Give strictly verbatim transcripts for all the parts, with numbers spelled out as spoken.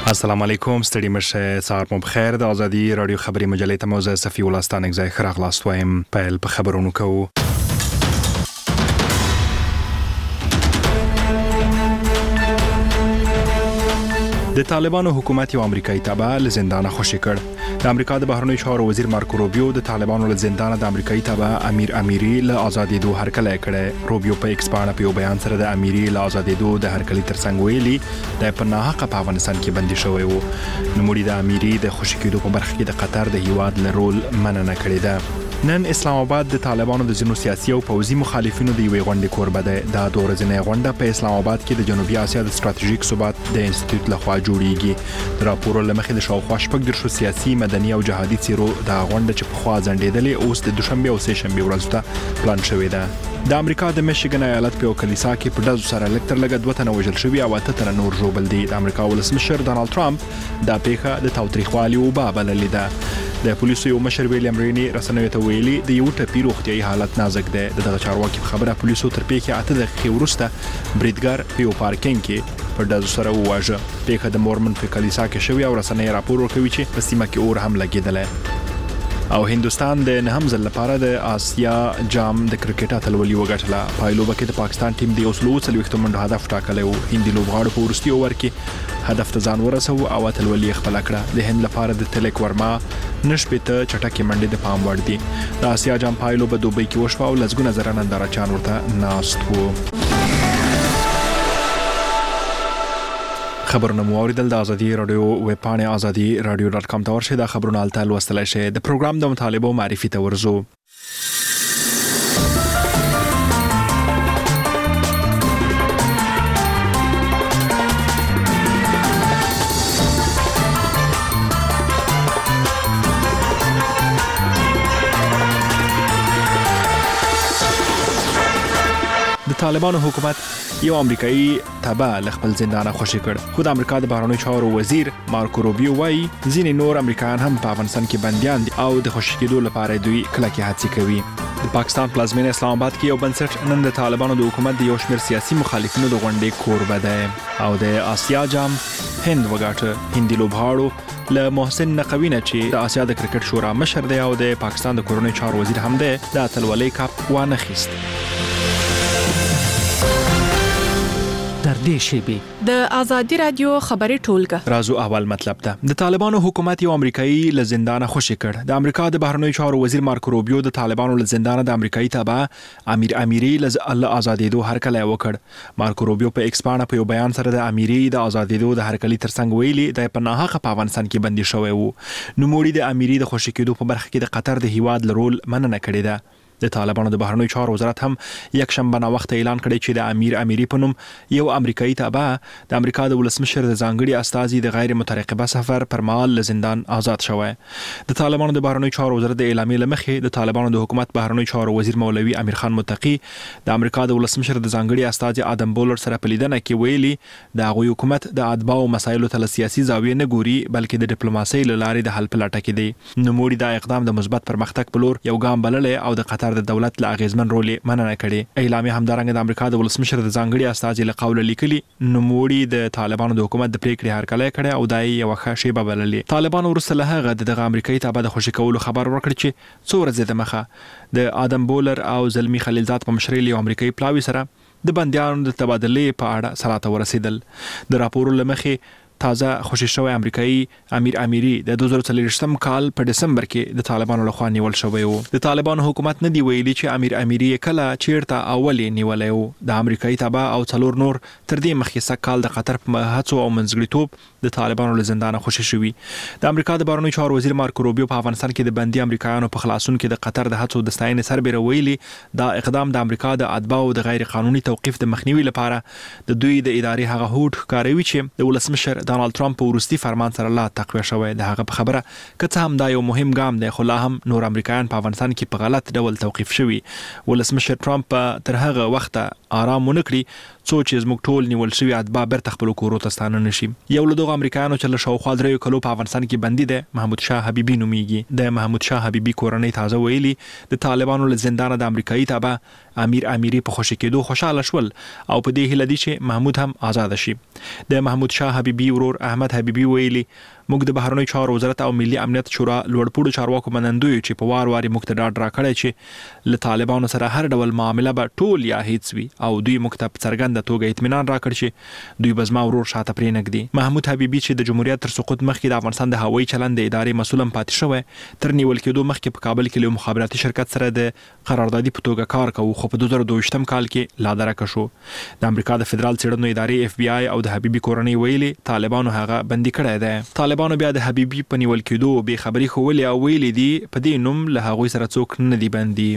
السلام علیکم ستړي مشه سهار مو بخیر د ازادي رادیو خبري مجلې ته موزه صفي ولستان ځای خراغلاست وایم په په خبرونو کوو. د طالبانو حکومت یو امریکایي تابع له زندانه خوشی کړ. د امریکا د بهرنیو چارو وزیر مارکو روبیو د طالبانو له زندانه د امریکایي تابع امیر امیری له ازادېدو هرکلی کړی. روبیو په ایکس باندې په بیان سره د امیری له ازادېدو د هرکلی ترڅنګ ویلي د په ناحقه په افغانستان کې بندي شوی وو. نوموړي د امیری د خوشی کېدو په برخه کې د قطر د هیواد له رول مننه کړې ده. نن اسلام آباد د طالبانو د ځینو سیاسي او پوځي مخالفینو د یوې غونډې کوربه ده. دا د ورځنۍ غونډه په اسلام آباد کې د جنوبي اسیا د ستراتیژیک ثبات د انسټیټیوټ لخوا جوړیږي. د راپور لمخې د شاوخوا شپږ درشو سیاسي، مدني او جهادي څیرو د غونډه چې په خوا ځنډېدلې اوس د دوشنبه او سه شنبه ورځو ته پلان شوې ده. د امریکا د میشیګن ایالت په کلیسا کې په ډزو سره لکټر لګ دوه تنه وژل شوي او اته تنه نور ژوبل دي. د امریکا ولسمشر ډانلډ ټرمپ دا پیښه د تاوتریخوالي او بابللې ده. د پولیسو یو مشر ویلیام رینی رسنیو ته ویلي د یو ټپي روغتیايي حالت نازک ده. دغه چارواکي خبره پولیسو تر پیښې اته دقیقې وروسته بریدګر په یو پارکینګ کې په ډزو سره وواژه. پیښه د مورمن په کلیسا کې شوې او رسنۍ راپور ورکوي چې په سیمه کې اور هم لګېدلی. او هندستان د نهم ځل لپاره د آسیا جام د کرکټ اتلولي وګټله. پایلوبه کې د پاکستان ټیم د اوسلو څلوېښتو منډو هدف ټاکلی و. هندي لوبغاړو په وروستي اوور کې هدف ته ځان ورسو او اتلولي خپله کړه. د هند لپاره د تلک ورما نشپېته چټکې منډې د پام وړ دي. د آسیا جام پایلوبه دوبۍ کې وشوه او لسګونه زره نندارچیان ورته ناست وو. خبرونه مو اوریدل. د ازادي رادیو ویب پاڼه ازادي رادیو ډاټ کام ته ورشئ. د خبرونو الته لوستلای شئ. د پروګرام د مطالبه معرفي ته ورزو. د طالبانو حکومت یو امریکایي تابع له خپل زندانه خوشی کړ. خو د امریکا د بهرنیو چارو وزیر مارکو روبیو وايي ځینې نور امریکایان هم په افغانستان کې بنديان دي او د خوشی کېدو لپاره دوی کلکې هڅې کوي. د پاکستان پلازمینه اسلام آباد کې یو بنسټ نن د طالبانو د حکومت د یو شمېر سیاسي مخالفینو د غونډې کوربه ده او د آسیا جام هند وګاټه. هندي لوبغاړو له محسن نقوی نه چې د آسیا د کرکټ شورا مشر دی او د پاکستان د کورنۍ چارو وزیر هم دی د اتلولۍ کاپ وانه خیست. در دې شیبې د ازادي رادیو خبري ټولګه رازو اول مطلب ده. د طالبانو حکومت یو امریکایي له زندانه خوشی کړ. د امریکا د بهرنیو چارو وزیر مارکو روبیو د طالبانو له زندانه د امریکایي تابع امیر امیری له ازادېدو هرکلی وکړ. مارکو روبیو په ایکس باندې په یو بیان سره د امیری د ازادېدو د هرکلی ترڅنګ ویلي د په ناحقه په افغانستان کې بندي شوی وو. نوموړي د امیری د خوشی کېدو په برخه کې د قطر د هیواد لرول مننه کړې ده. د طالبانو د بهرنیو چارو وزارت هم یک شنبه نا وخت اعلان کړی چې د امیر امیری په نوم یو امریکایي تابع د امریکا د ولسمشر د ځانګړي استازي د غیر مترقبه سفر پر مهال له زندان آزاد شوی. د طالبانو د بهرنیو چارو وزارت د اعلامیې له مخې د طالبانو د حکومت بهرنیو چارو وزیر مولوي امیر خان متقی د امریکا د ولسمشر د ځانګړي استازي آدم بولر سره په لیدنه کې ویلي د هغوی حکومت د اتباعو مسایلو ته له سیاسي زاویې نه ګوري بلکې د ډیپلوماسۍ له لارې د حل په لټه کې دی. نوموړي دا اقدام د مثبت پرمختګ په لور یو ګام بللی او د قطر د دولت له اغیزمن رول مننه کړي. اعلامیه همدارنګه د امریکا د ولسمشر د ځانګړي استازي له قوله لیکلي نوموړي د طالبانو د حکومت د پریکړې هرکلی کړی او دای یو ښه شیبه بللې. طالبانو وروسته له هغه دغه امریکایي تابع د خوشی کولو خبر ورکړ چې څو ورځې د مخه د آدم بولر او زلمی خلیلزاد په مشرۍ یو امریکایي پلاوي سره د بندیانو د تبادلې په اړه سراته ورسېدل. د راپور لمخې تازه خوشی شوی امریکایي امیر امیری د دوه زره څلوېښتم کال په دسمبر کې د طالبانو لخوا نیول شوی و. د طالبانو حکومت نه دی ویلي چې امیر امیری کله چیرته اول نیولای و. د امریکایي تابع او څلور نور تر دې مخکې سږ کال د قطر په هڅو او منځګړیتوب د طالبانو له زندانه خوشی شوي. د امریکا د بهرنیو چارو وزیر مارکو روبیو په افغانستان کې د بندي امریکایانو په خلاصون کې د قطر د هڅو د ستاینې سربېره ویلي دا اقدام د امریکا د اتباعو د غیر قانوني توقیف د مخنیوي لپاره د دوی د ادارې هغه هوډ ښکاروي چې د ولسمشر ډانلډ ټرمپ په وروستي فرمان سره لا تقویه شوی. د هغه په خبره که څه هم دا یو مهم ګام دی خو لا هم نور امریکایان په افغانستان کې په غلط ډول توقیف شوي. ولسمشر ټرمپ تر هغه وخته آرام ونه کړي څو چې زموږ ټول نیول شوي اتباع بیرته خپلو کورو ته ستانه نشي. یو له دغو امریکایانو چې له شاوخوا دریو کلو په افغانستان کې بندي دی محمود شاه حبیبي نومیږي. د محمود شاه حبیبي کورنۍ تازه ویلي د طالبانو له زندانه د امریکایي تابع امیر امیری په خوشی کېدو خوشاله شول او په دې هیله دي چې محمود هم آزاد شي. د محمود شاه حبیبي ورور احمد حبیبي ویلي موږ د بهرنیو چارو وزارت او ملي امنیت شورا لوړپوړو چارواکو منندوی چې په وار وار موږ ته ډاډ راکړی چې له طالبانو سره هر ډول معامله به ټول یا هیڅ وي او دوی موږ ته په څرګنده توګه اطمینان راکړ چې دوی به زما ورور شاته پرې نږدي. محمود حبیبي چې د جمهوریت تر سقوط مخکې د افغانستان د هوایي چلند د ادارې مسؤل هم پاتې شوی تر نیول کېدو مخکې په کابل کې له مخابراتي شرکت سره د قراردادي په توګه کار کوي خو په دوه زره دوه ویشتم کال کې لادرکه شو. د امریکا د فدرال څېړنو ادارې اف بی آی او د حبیبي کورنۍ ویلي طالبانو هغه بندي کړی دی. طالبانو بیا د حبیبي په نیول کېدو به خبري خولې او ویلي دي په دې نوم له هغوی سره څوک نه دی بندي.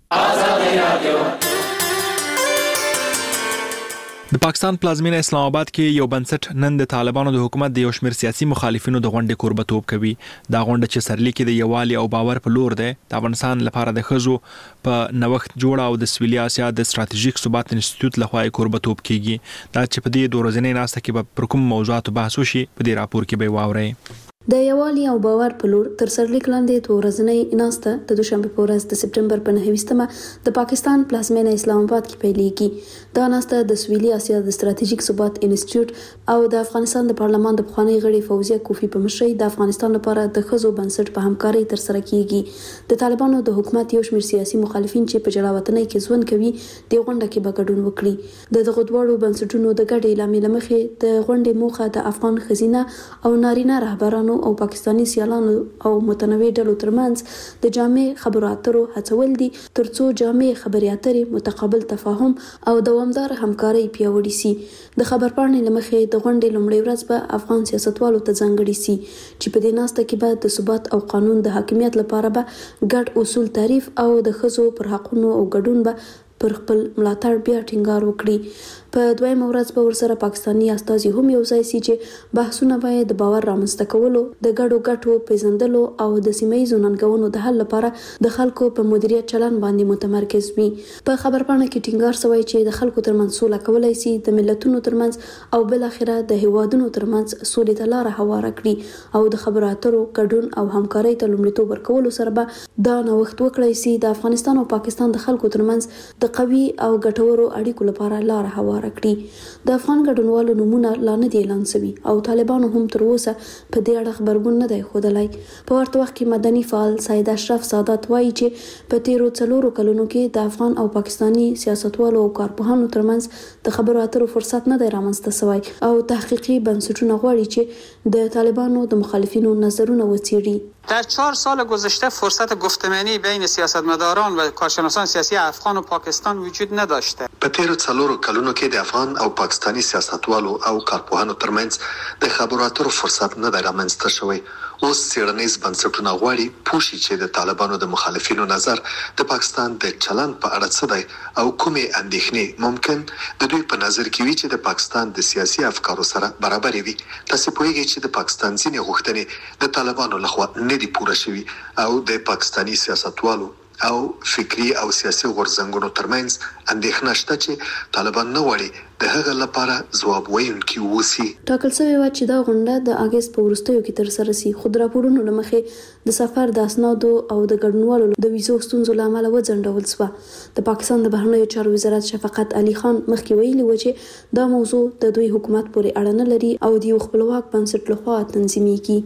د پاکستان پلازمینه اسلام آباد کې یو بنسټ نن د طالبانو د حکومت د یو شمېر سیاسي مخالفینو د غونډې کوربتوب کوي. دا غونډه چې سرلیکي د یووالي او باور په لور ده د افغانستان لپاره د ښځو په نوښت جوړ او د سویلي اسیا د ستراتیژیک ثبات انسټیټیوټ لخوا کوربتوب کیږي. دا چې په دې دوه ورځې ناسته کې به پر کوم موضوعات بحث وشي په دې راپور کې به واورئ. د یووالي او باور په لور تر سرلیک لاندې دوه ورځنۍ ناسته د دوشنبه په ورځ د سپټمبر په نهه ویشتمه د پاکستان پلازمینه اسلام آباد کې پیلېږي. دا ناسته د سویلي اسیا د ستراتیژیک ثبات انسټیټیوټ او د افغانستان د پارلمان د پخوانی غړي فوزیه کوفی په مشرۍ د افغانستان لپاره د ښځو بنسټ په همکارۍ تر سره کیږي. د طالبانو د حکومت یو شمېر سیاسي مخالفین چې په جلاوطنۍ کې ژوند کوي د غونډه کې به ګډون وکړي. د دغه دواړو بنسټونو د ګډې اعلامیې له مخې د غونډې موخه د افغان ښځینه او نارینه رهبرانو او پاکستاني سیالانو او متنوع ډلو ترمنځ د جامع خبرو اترو هڅول دي ترڅو جامع خبرې اترې متقابل تفاهم او دوامدار همکاري پیاوړې سي. د خبرپاڼې له مخې د غونډې لومړۍ ورځ به افغان سیاستوالو ته ځانګړې سي چې په دې ناسته کې به د ثبات او قانون د حاکمیت لپاره به ګډ اصول تعریف او د ښځو پر حقونو او ګډون به پر خپل ملاتړ بیا ټینګار وکړي. په دویمه ورځ به ورسره پاکستاني استازي هم یو ځای سي چې بحثونه به د باور رامنځته کولو د ګډو ګټو پیژندلو او د سیمه‌ییزو ننګونو د حل لپاره د خلکو په مدیریت چلن باندې متمرکز وي. په خبرپاڼه کې ټینګار شوی چې د خلکو ترمنځ سوله کولای سي د ملتونو ترمنځ او بل اخره د هیوادونو ترمنځ سولې ته لاره هواره کړي او د خبرو اترو ګډون او همکارۍ ته لومړیتوب ورکولو سره به دا نوښت وکړای سي د افغانستان او پاکستان د خلکو ترمنځ د قوي او ګټورو اړیکو لپاره لاره هواره کړي. د افغان ګډونوالو نومونه لا نه دي اعلان شوي او طالبانو هم تر اوسه په دې اړه خبرګون نه دی ښودلی. په ورته وخت کې مدني فعال سید اشرف سادات وایي چې په تیرو څلورو کلونو کې د افغان او پاکستاني سیاستوالو او کارپوهانو ترمنځ د خبرو اترو فرصت نه دی رامنځته شوی او تحقیقي بنسټونه غواړي چې د طالبانو د مخالفینو نظرونه وڅېړي. در چهار سال گذشته فرصت گفتمانی بین سیاستمداران و کارشناسان سیاسی افغان و پاکستان وجود نداشته. په تیرو څلورو کلونو کې د افغان او پاکستاني سیاستوالو او کارپوهانو ترمنځ د خبرو اترو فرصت نه دی رامنځته شوی. اوس څېړنیز بنسټونه غواړي پوه شي چې د طالبانو د مخالفینو نظر د پاکستان د چلند په اړه څه دی او کومې اندېښنې ممکن د دوی په نظر کې وي چې د پاکستان د سیاسي افکارو سره برابرې وي. تاسو پوهیږئ چې د پاکستان ځینې غوښتنې د طالبانو لخوا نه دي پوره شوي او د پاکستاني سیاستوالو او فکری او سیاسي غورځنګونو ترمنځ اندېښنه شته چې طالبان نه غواړي د هغه لپاره ځواب ویونکي ووسي. ټاکل شوی و چې دا غونډه د اګست په وروستیو کې ترسره شي خو د راپورونو له مخې د سفر د اسنادو او د ګډونوالو د ویزو ستونزو له امله وځنډول شوه. د پاکستان د بهرنیو چارو وزارت شفقت علي خان مخکې ویلي و چې دا موضوع د دوی حکومت پورې اړه نه لري او د یو خپلواک بنسټ لخوا تنظیمېږي.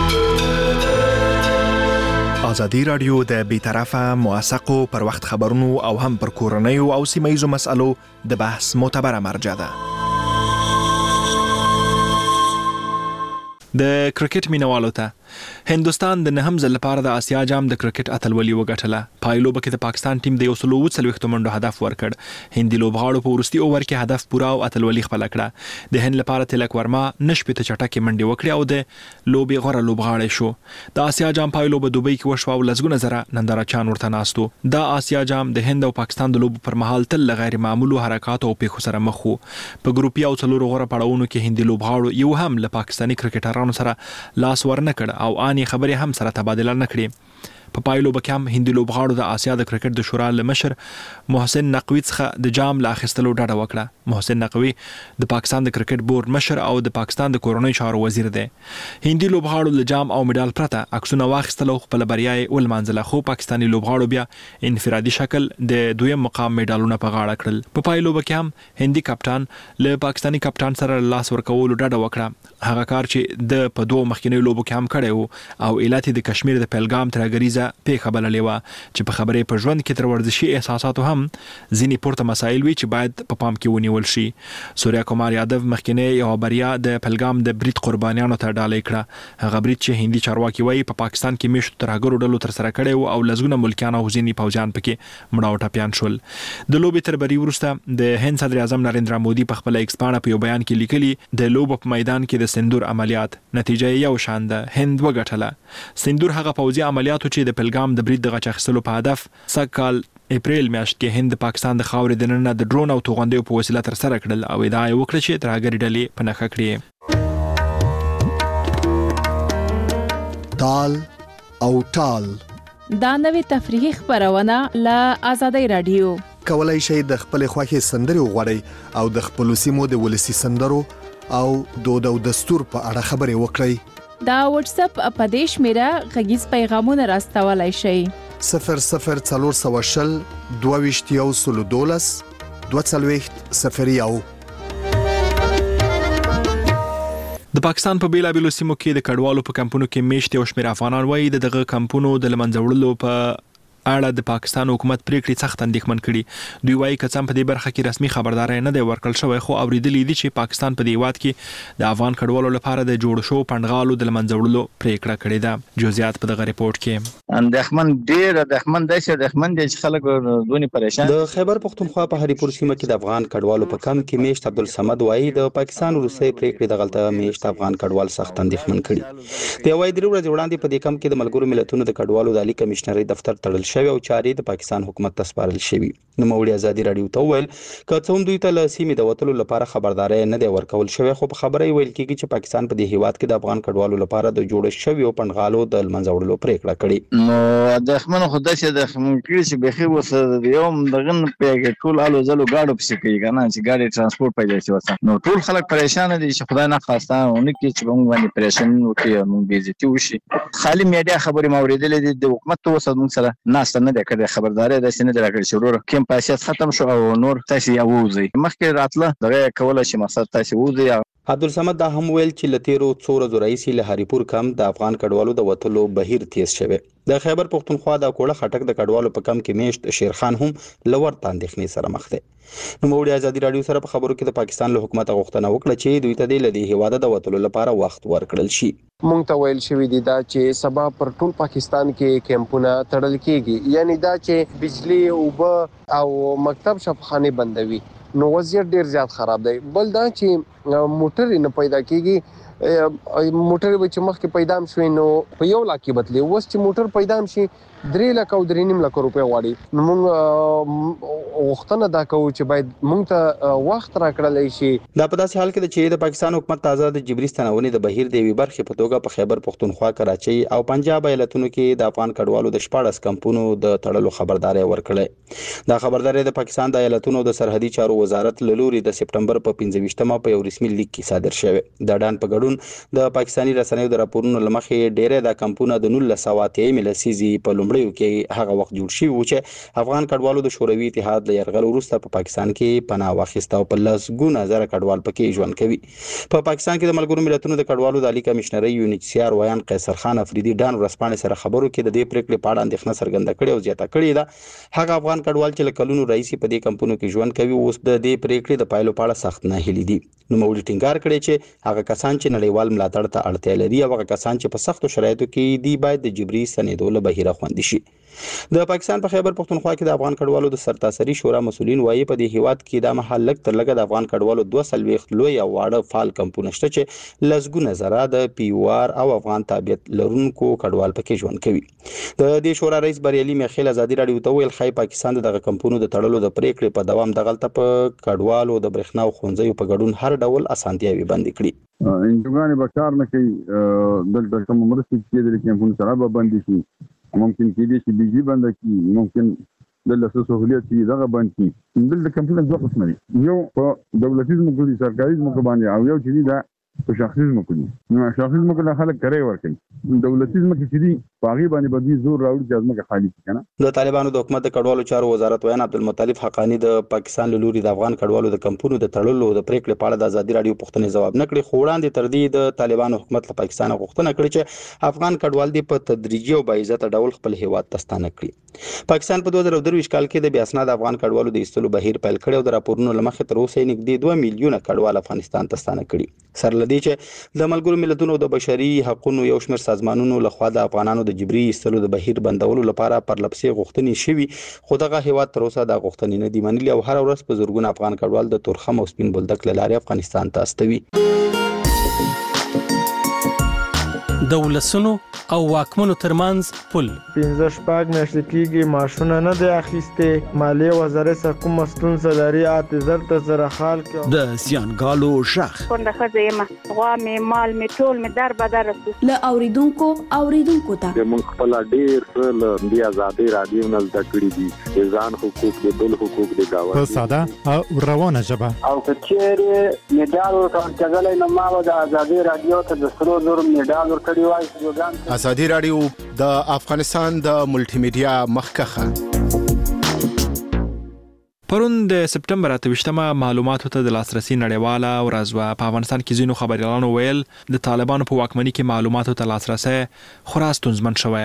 ازادي رادیو د بیطرفه موثقو پر وخت خبرونو او هم پر کورنیو او سیمه‌ییزو مسألو د بحث معتبره مرجع ده. د کرکټ مینوالو ته هندستان د نهم ځل لپاره د آسیا جام د کرکټ اتلولي وګټله. په لوبه کې د پاکستان ټیم د یو سل اووه څلوېښتو منډو هدف ورکړ. هندي لوبغاړو په وروستي اوور کې هدف پوره او اتلولي خپل کړه. د هند لپاره تلک ورما نشپته چټکه منډي وکړه او د لوبي غوړه لوبغاړی شو. د آسیا جام په لوبه دوبۍ کې وشو او لزګونه زره نندارچان ورته ناستو. د آسیا جام د هند او پاکستان د لوبو پر مهال تل غیر معمولو حرکات او پیښو سره مخ وو. په ګروپي او څلورو غوړه پړاوونو کې هندي لوبغاړو یو هم له پاکستاني کرکټرانو سره لاس ورنکړ او اني خبرې هم سره تبادله نکړي. په پایلو به هم هندي لوبغاړو د آسیا د کرکټ د شورا له مشر محسن نقوی څخه د جام لا اخیستلو ډاډه وکړه. محسن نقوی د پاکستان د کرکټ بورډ مشر او د پاکستان د کورنۍ چارو وزیر دی. هندي لوبغاړو له جام او میډال پرته عکسونه واخیستل او خپل بریاي ولمانځله، خو پاکستاني لوبغاړو بیا انفرادي شکل د دویم مقام میډالونه په غاړه کړل. په پایلو کې هم هندي کپټان له پاکستاني کپټان سره لاس ورکول ډډه وکړه. هغه کار چې د په دوه مخکینی لوبو کې هم کړی وو او ایالت د کشمیر د پهلګام ترګریزه پیښه بللې وه چې په خبرې په ژوند کې تر ورزشي احساساتو هم ځینې پورته مسایل وي چې باید په پام کې ونیول شي. سوریا کومار یادو مخکینی یو بریا د پهلګام د برید قربانیانو ته ډالۍ کړه. هغه برید چې هندي چارواکي وایي په پاکستان کې میشتو ترهګرو ډلو تر سره کړی وو او لزګونه ملکیان او ځینې پوځیان پکې مړه او ټپیان شول. د لوبې تر بری وروسته د هند صدر اعظم نریندرا مودي په خپل ایکس پاڼه په یو بیان کې لیکلي د لوب په میدان کې د سندور عملیات نتیجه یو شان ده، هند وګټله. سندور هغه پوځي عملیاتو چې د پهلګام د برید د غچ اخیستلو په هدف سږ اپریل میاشت کې هند د پاکستان د خاورې دننه د ډرون او توغندیو په وسیله تر سره کړل او ادعا یې وکړه چې ترهګرې ډلې په نښه کړې. تال او ټال دا نوې تفریحي خبرونه له آزادۍ رادیو. کولای شئ د خپل خوښې سندرې وغواړئ او د خپل سیمو د ولسی سندرو او دود او دستور په اړه خبرې وکړئ. دا واتس اپ په دې شمیره غږیز پیغامونه راستولای شئ. صفر صفر څلور سوه شل دوه ویشت یو سلو دولس دوه څلوېښت صفر یو. د پاکستان په بیلابیلو سیمو کې د کډوالو په کمپونو کې میشت یو شمېر افغانان وایي د دغه کمپونو د لمنځه وړلو په اړه د پاکستان حکومت پریکړې سخت اندېښمن کړي. دوی وایي که څه په دې برخه کې رسمي خبرداري نه دی ورکړل شوی، خو اوریدلې دي چې پاکستان په دې هیواد کې د افغان کډوالو لپاره د جوړ شو پندغالو د لمنځه وړلو پریکړه کړې ده. جزئیات په دغه ریپورت کې. اندېښمن ډېر اندېښمن دی چې اندېښمن دي چې خلک دونی پریشان. د خیبر پختونخوا په هریپور سیمه کې د افغان کډوالو په کم کې میشت عبدالصمد وایي د پاکستان روسي پریکړې د غلطه میشت افغان کډوال سخت اندېښمن کړي. د وایي درې ورځې وړاندې په دې کم کې د ملګرو ملتونو د کډوالو د عالی کمشنري دفتر تړل شوی او چاري د پاکستان حکومت ته سپارل شوی. نو مولوی ازادي رادیو ته ویل که څه هم دوی ته له سیمې د وټلو لپاره خبرداري نه دی ورکول شوی، خو په خبره ویل کېږي چې پاکستان په دې هیواد کې د افغان کډوالو لپاره د جوړ شوی او پندغالو د لمنځه وړلو پریکړه کړې. نو د خمن خدای چې د خمن کړي چې بخي وسه یوم دغه په ټول الو زلو گاډو پسې کوي کنه چې ګاډي ترانسپورت پیدا شي وسه. نو ټول خلک پریشان دي چې خدای نه خواسته اونې کې چې موږ باندې پریشان وکړي موږ بیزتی وشي. خالی میډیا خبري موریدلې دي د حکومت ته وسه موږ سره ناس نه ده کړې خبرداري ده چې نه درکړي چې ورور کوم پاسیت ختم شو او نور تاسو یې ووځي مخکې راتله دغه کوله چې مقصد تاسو ووځي. عبدالصمد دا هم ویل چې لتیرو څو ورځو راهیسې له هریپور کم د افغان کډوالو د وټلو بهیر تیز شوی. د خیبر پختونخوا د کوړه خټک د کډوالو په کم کې میشت شیرخان هم لور تاندېخنې سره مخ دی. نو مولوی ازادي رادیو سره په خبرو کې د پاکستان له حکومت غوښتنه وکړه چې دوی ته د لدی هیواده د وټلو لپاره وخت ورکړل شي. مونږ ته ویل شوی دی دا چې سبا پر ټول پاکستان کې کیمپونه تړل کیږي، یعنی دا چې بجلی او او مکتب شفخانه بندوي. نو وضعیت ډیر زیات خراب دی. بل دا چې موټر نه پیدا کیږي، موټر به چې مخکې پیدا شوی نو په یو لاک کې بدلی، اوس چې موټر پیدا شي درې لک او درې نیم لک روپۍ غواړي. نو موږ وختونه دا کوو چې باید موږ ته وخت راکړل شي. دا په داسې حال کې چې د پاکستان حکومت تازه د جبري ستنونې د بهیر د وی برخې په توګه په خیبر پختونخوا، کراچۍ او پنجاب ایالتونو کې د افغان کډوالو د شپاړس کمپونو د تړلو خبرداري ورکړه. دا خبرداري د پاکستان د ایالتونو د سرحدي چارو وزارت له لوري د سپټمبر په پنځه ویشتمه په یو رسمي لیک کې صادر شوی. د ډان په ګډون د پاکستاني رسنیو د راپورونو لمخې ډېر د کمپونو د نولس سوه اتیا لسیزې په لومړیو کې هغه وخت جوړ شوی و چې افغان کډوالو د شوروي اتحاد له یرغل وروسته په پاکستان کې پناه واخیسته او په لسګونه زره کډوال پکې ژوند کوي. په پاکستان کې د ملګرو ملتونو د کډوالو د عالی کمشنري یو ان ایچ سی آر ویان قیصر خان افریدي ډان ورسپانې سره خبرو کې د دې پریکړې په اړه اندېښنه څرګنده کړې او زیاته کړې ده هغه افغان کډوال چې له کلونو راهیسې په دې کمپونو کې ژوند کوي اوس د دې پریکړې د پایلو په اړه سخت ناهیلي دي. نو مولوی ټینګار کړی چې هغه کسان چې نړیوال ملاتړ ته اړتیا لري او هغه کسان چې په سختو شرایطو کې دي باید د جبري ستنېدو له بهیره خوندي شي. د پاکستان په خیبر پختونخوا کې د افغان کډوالو د سرتاسري شورا مسولین وایي په دې هیواد کې د محل لک تر لګه د افغان کډوالو دوه سلويخت لوی او واړه فعال کمپونه شته چې لسګونه زره د پیوار او افغان تابعیت لرونکو کډوال پکې ژوند کوي. د دې شورا رئیس بریالي میخیل ازادي رادیو ته ویل خای پاکستان دغه کمپونو د تړلو د پریکړې په دوام د غلطه په کډوالو د برېښنا او خونځیو په ګډون هر ډول اسانتیاوي بند کړي. انجوګانې به کار نه کوي، دلته کوم مرستې چې د کمپونو سره به بند شي، ممکن کې دې چې بجلی بند کی، ممکن د لاسو سہولیت چې دغه باندې دلته کمپیوټر دوه قسم دي یو په دولتي ځمکو دي سرکاري ځمکو باندې او یو چې دا په شخصي ځمکو دي نو شخصي ځمکو له خلک کرے ورکړي دولتي ځمکو چې دي باغی باندې باندې زور راوړي چې ځمکه خالي کړي د طالبانو د حکومت د کډوالو چارو وزارت ویان عبدالمطلب حقانی د پاکستان له لوري د افغان کډوالو د کمپونو د تړلو د پریکړې په اړه د ازادي رادیو پوښتنې ځواب نه کړی خو وړاندې تر دې د طالبانو حکومت له پاکستان غوښتنه کړې چې افغان کډوال دي په تدریجي او باعزته ډول خپل هیواد ته ستانه کړي پاکستان په دوه زره درویشت کال کې د بیا اسناد افغان کډوالو د ایستلو بهیر پیل کړی او د راپورونو لمخې تر اوسه نږدې دوه میلیونه کډوال افغانستان ته ستانه کړي سره لدی چې د ملګرو ملتونو د بشري حقوقو یو شمېر سازمانونو لخوا د افغانانو د جبري ایستلو د بهیر بندولو لپاره پرلپسې غوښتنې شوي خو دغه هیواد تر اوسه د غوښتنې نه دی منلي او هر ورځ په زورګون افغان کډوال د تورخم او سپین بولدک له لارې افغانستان ته استوي د ولسونو او واکمنو ترمنځ پل پنځه شپږ میاشتې کېږي معاشونه نه دی اخیستې مالیې وزارت سره کومه ستونزه لري اته زر ته زره خال کې د زیانګالو شخ کونډه ښځه یم غوا مې مال مې ټول مې در بدر رسو له اوریدونکو اوریدونکو ته موږ خپل ډېر څه له دې ازادي رادیو نه زده کړي دي ځان حقوق د بل حقوق د گاونډي په ساده او روانه ژبه او کچېره میډال ورکړل کېدل نو ما د ازادي رادیو ته د سرو زر میډال ورکړی وای ازادي رادیو د افغانستان د ملټي میډیا مخکخه پرون د سپټمبر اتهشتمه معلوماتو ته د لاسرسي نړیواله ورځ وه په افغانستان کې ځینو خبريالانو ویل د طالبانو په واکمنۍ کې معلوماتو ته لاسرسي خورا ستونزمن شوی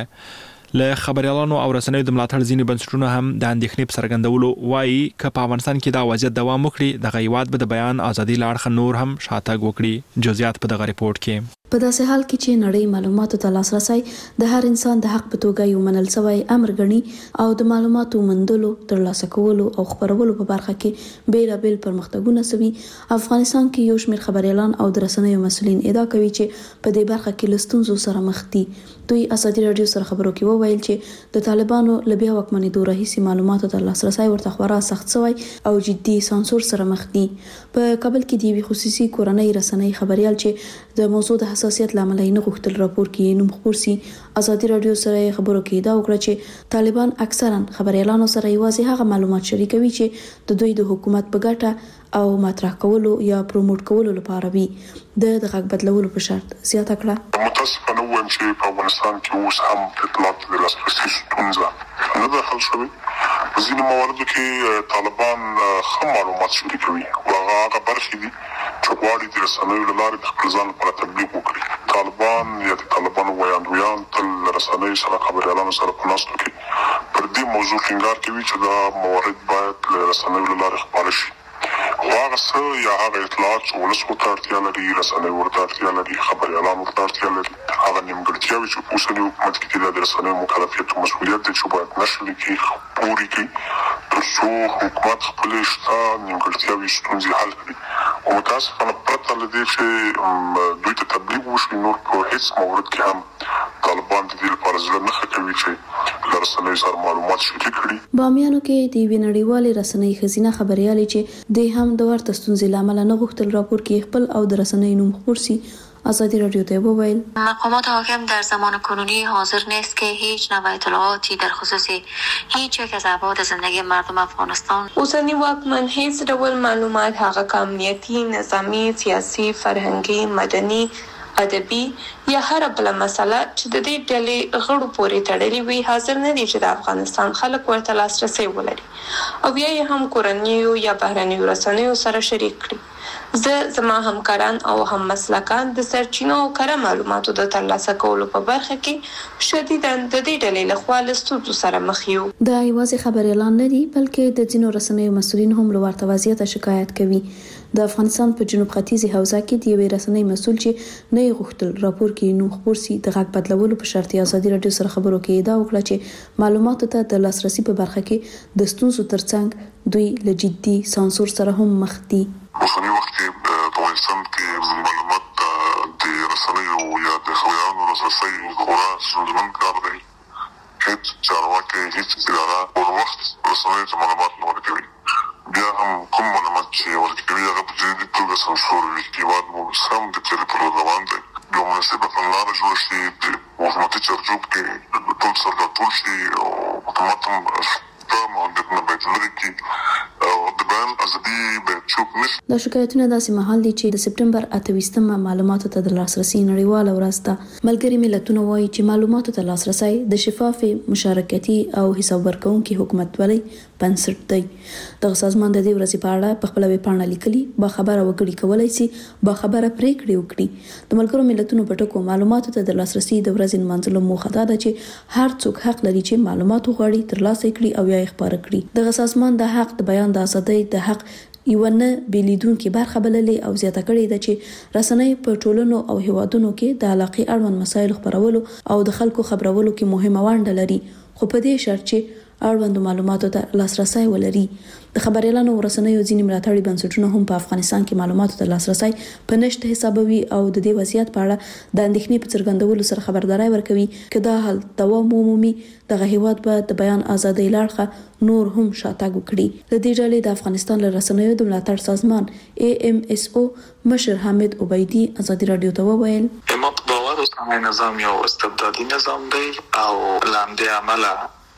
له خبريالانو او رسنیو د ملاتړ ځینې بنسټونه هم د اندېښنې په څرګندولو وایي که په افغانستان کې دا وضعیت دوام وکړي د هیواد به د بیان ازادي لاړخه نور هم شاتګ وکړي جزئیات په دغه ریپورت کې په داسې حال کې چې نړۍ معلوماتو ته لاسرسي د هر انسان د حق په توګه یو منل شوی امر ګڼي او د معلوماتو موندلو ترلاسه کولو او خبرولو په برخه کې بیلابل پرمختګونه سوي افغانستان کې یو شمېر خبريالان او د رسنیو مسؤلین ادعا کوي چې په دې برخه کې لستونزو سره مخ دي دوی ازادي رادیو سره خبرو کې وویل چې د طالبانو لبیا واکمنېدو راهیسې معلوماتو ته لاسرسي ورته خورا سخت شوی او جدي سانسور سره مخ دي په کابل کې د خصوصي کورنۍ رسنۍ خبريال چې د موضوع د حساسیت لامل نه غوښتل راپور کې نوم خبر سي ازادي رادیو سره خبرو کې دا وکړه چې طالبان اکثرا خبريالانو سره یوازې هغه معلومات شریکوي چې د دوی د حکومت په ګټه او مطرح کولو یا پروموټ کولو لپاره وي د دغه بدلولو په شرط زیاته کړه متاسفانه وایم چې په افغانستان کې اوس هم اطلاعات د لاسرسي ستونزه نه ده حل شوې په ځینو مواردو کې طالبان ښه معلومات شریکوي او هغه برخې دي چې غواړي د رسنیو له لارې د خپل ځان لپاره تبلیغ وکړي طالبان یا د طالبانو ویاندویان تل رسنیو سره خبريالانو سره په ناستو کې پر دې موضوع ټینګار کوي چې دا موارد باید له رسنیو له لارې خپاره شي خو هغه څه یا هغه اطلاعات چې ولس ورته اړتیا لري رسنیو ورته اړتیا لري خبريالان ورته اړتیا لري هغه نیمګړتیاوې چې په اوسني حکومت کې د رسنیو مکلفیت او مسؤلیت دی چې باید نشر کړي پوری کړي تر څو حکومت خپل شته نیمګړتیاوې ستونزې حل کړي او متاسفانه پرته له دې چې دوی ته تبلیغ وشي نور په هیڅ مورد کې هم طالبان د دې لپاره ځل نه کوي چې رسنیو سره معلومات شریک کړي بامیانو کې د وینړیوالې رسنۍ خزینه خبريالي چې د هم د ورته ستونزې لامل نه غوښتل راپور کې خپل او د رسنۍ نوم خبر سي ازادي رادیو ته وویل مقامات حاکم در زمان کنونی حاضر نیست که هیچ نوع اطلاعاتی در خصوص هیچ یک از ابعاد زندگی مردم افغانستان اوسنی واکمن هیڅ ډول معلومات هغه امنیتي نظامی سیاسي فرهنګي مدني ادبي یا هر بل مسله چې د دې ډلې غړو پورې تړلې وي حاضر نه دي چې د افغانستان خلک ورته لاسرسي ولري او بیا یې هم کورنیو یا بهرنیو رسنیو سره شریک کړي زه زما همکاران او هم مسلکان د سرچینو او کره معلوماتو د ترلاسه کولو په برخه کې شدیداً د دې ډلې لخوا له ستونزو سره مخ یو دا یوازې خبري اعلان نه دي بلکې د ځینو رسنیو مسؤلین هم له ورته وضعیت شکایت کوي د افغانستان په جنوب ختیځي حوزه کې د یوې رسنۍ مسؤل چې نه غوښتل راپور کې نوم خبر سي د غږ بدلولو په شرط ازادي رادیو سره خبرو کې دا وکړه چې معلوماتو ته د لاسرسي په برخه کې د ستونزو ترڅنګ دوی له جدي سانسور سره هم مخ دي اوسنی وخت کې په افغانستان کې معلومات د رسنیو یا د خبرونو لاسرسي خورا ستونزمن کار دی هیڅ چارواکي هیڅ اداره پر وخت رسنیو ته معلومات نه ورکوي بیا هم کوم معلومات چې ورکوي هغه په جدي توګه سانسور وي هیواد مو سم د چارې پر روان دی یو مناسبه پلان جوړ شي د حکومتي چارجوب کې ټول سره ټول شي او حکومت هم د فکر نه باید لري کې او د بیان ازادي باید چوک نشي. دا شکایتونه داسې مهال دي چې د سپټمبر اته ویشتمه معلوماتو ته د لاسرسي نړیواله ورځ ده. ملګري ملتونه وایي چې معلوماتو ته لاسرسي د شفاف مشارکتي او حساب ورکونکي حکومتولۍ بنسټ دی. دغه سازمان د دې ورځې په اړه په خپل ویبپاڼه لیکلي با خبره وګړي کولای شي با خبره پریکړې وکړي. د ملګرو ملتونو په ټکو معلوماتو ته د لاسرسي د ورځې منځلو موخه ده چې هر څوک حق لري چې معلومات وغواړي ترلاسه کړي او یا یې خپاره کړي. دغه سازمان د حق د بیان د ازادۍ د حق یو نه بیلیدونکو برخه بللې او زیاته کړې ده چې رسنۍ په ټولنو او هیوادونو کې د علاقې اړوند مسایل خبرولو او د خلکو خبرولو کې مهمه ونډه لري، خو په دې شرط چې اړوند معلوماتو ته لاسرسي ولري. د خبريالانو ورسنیو ځینې ملاتړي بنسټونه هم په افغانستان کې معلوماتو ته لاسرسي په نشته حسابوي او د دې وضعیت په اړه د اندېښنې په څرګندولو سره خبرداري ورکوي چې دا حل دوام عمومي دغه هیواد به د بیان ازادۍ لړخه نور هم شاتګ وکړي. د دې ډلې د افغانستان له رسنیو د ملاتړ سازمان ای ام اس او مشر حامد عبیدی ازادي رادیو ته وویل امت باور اوسنی نظام یو استبدادي نظام دی او لاندې عمله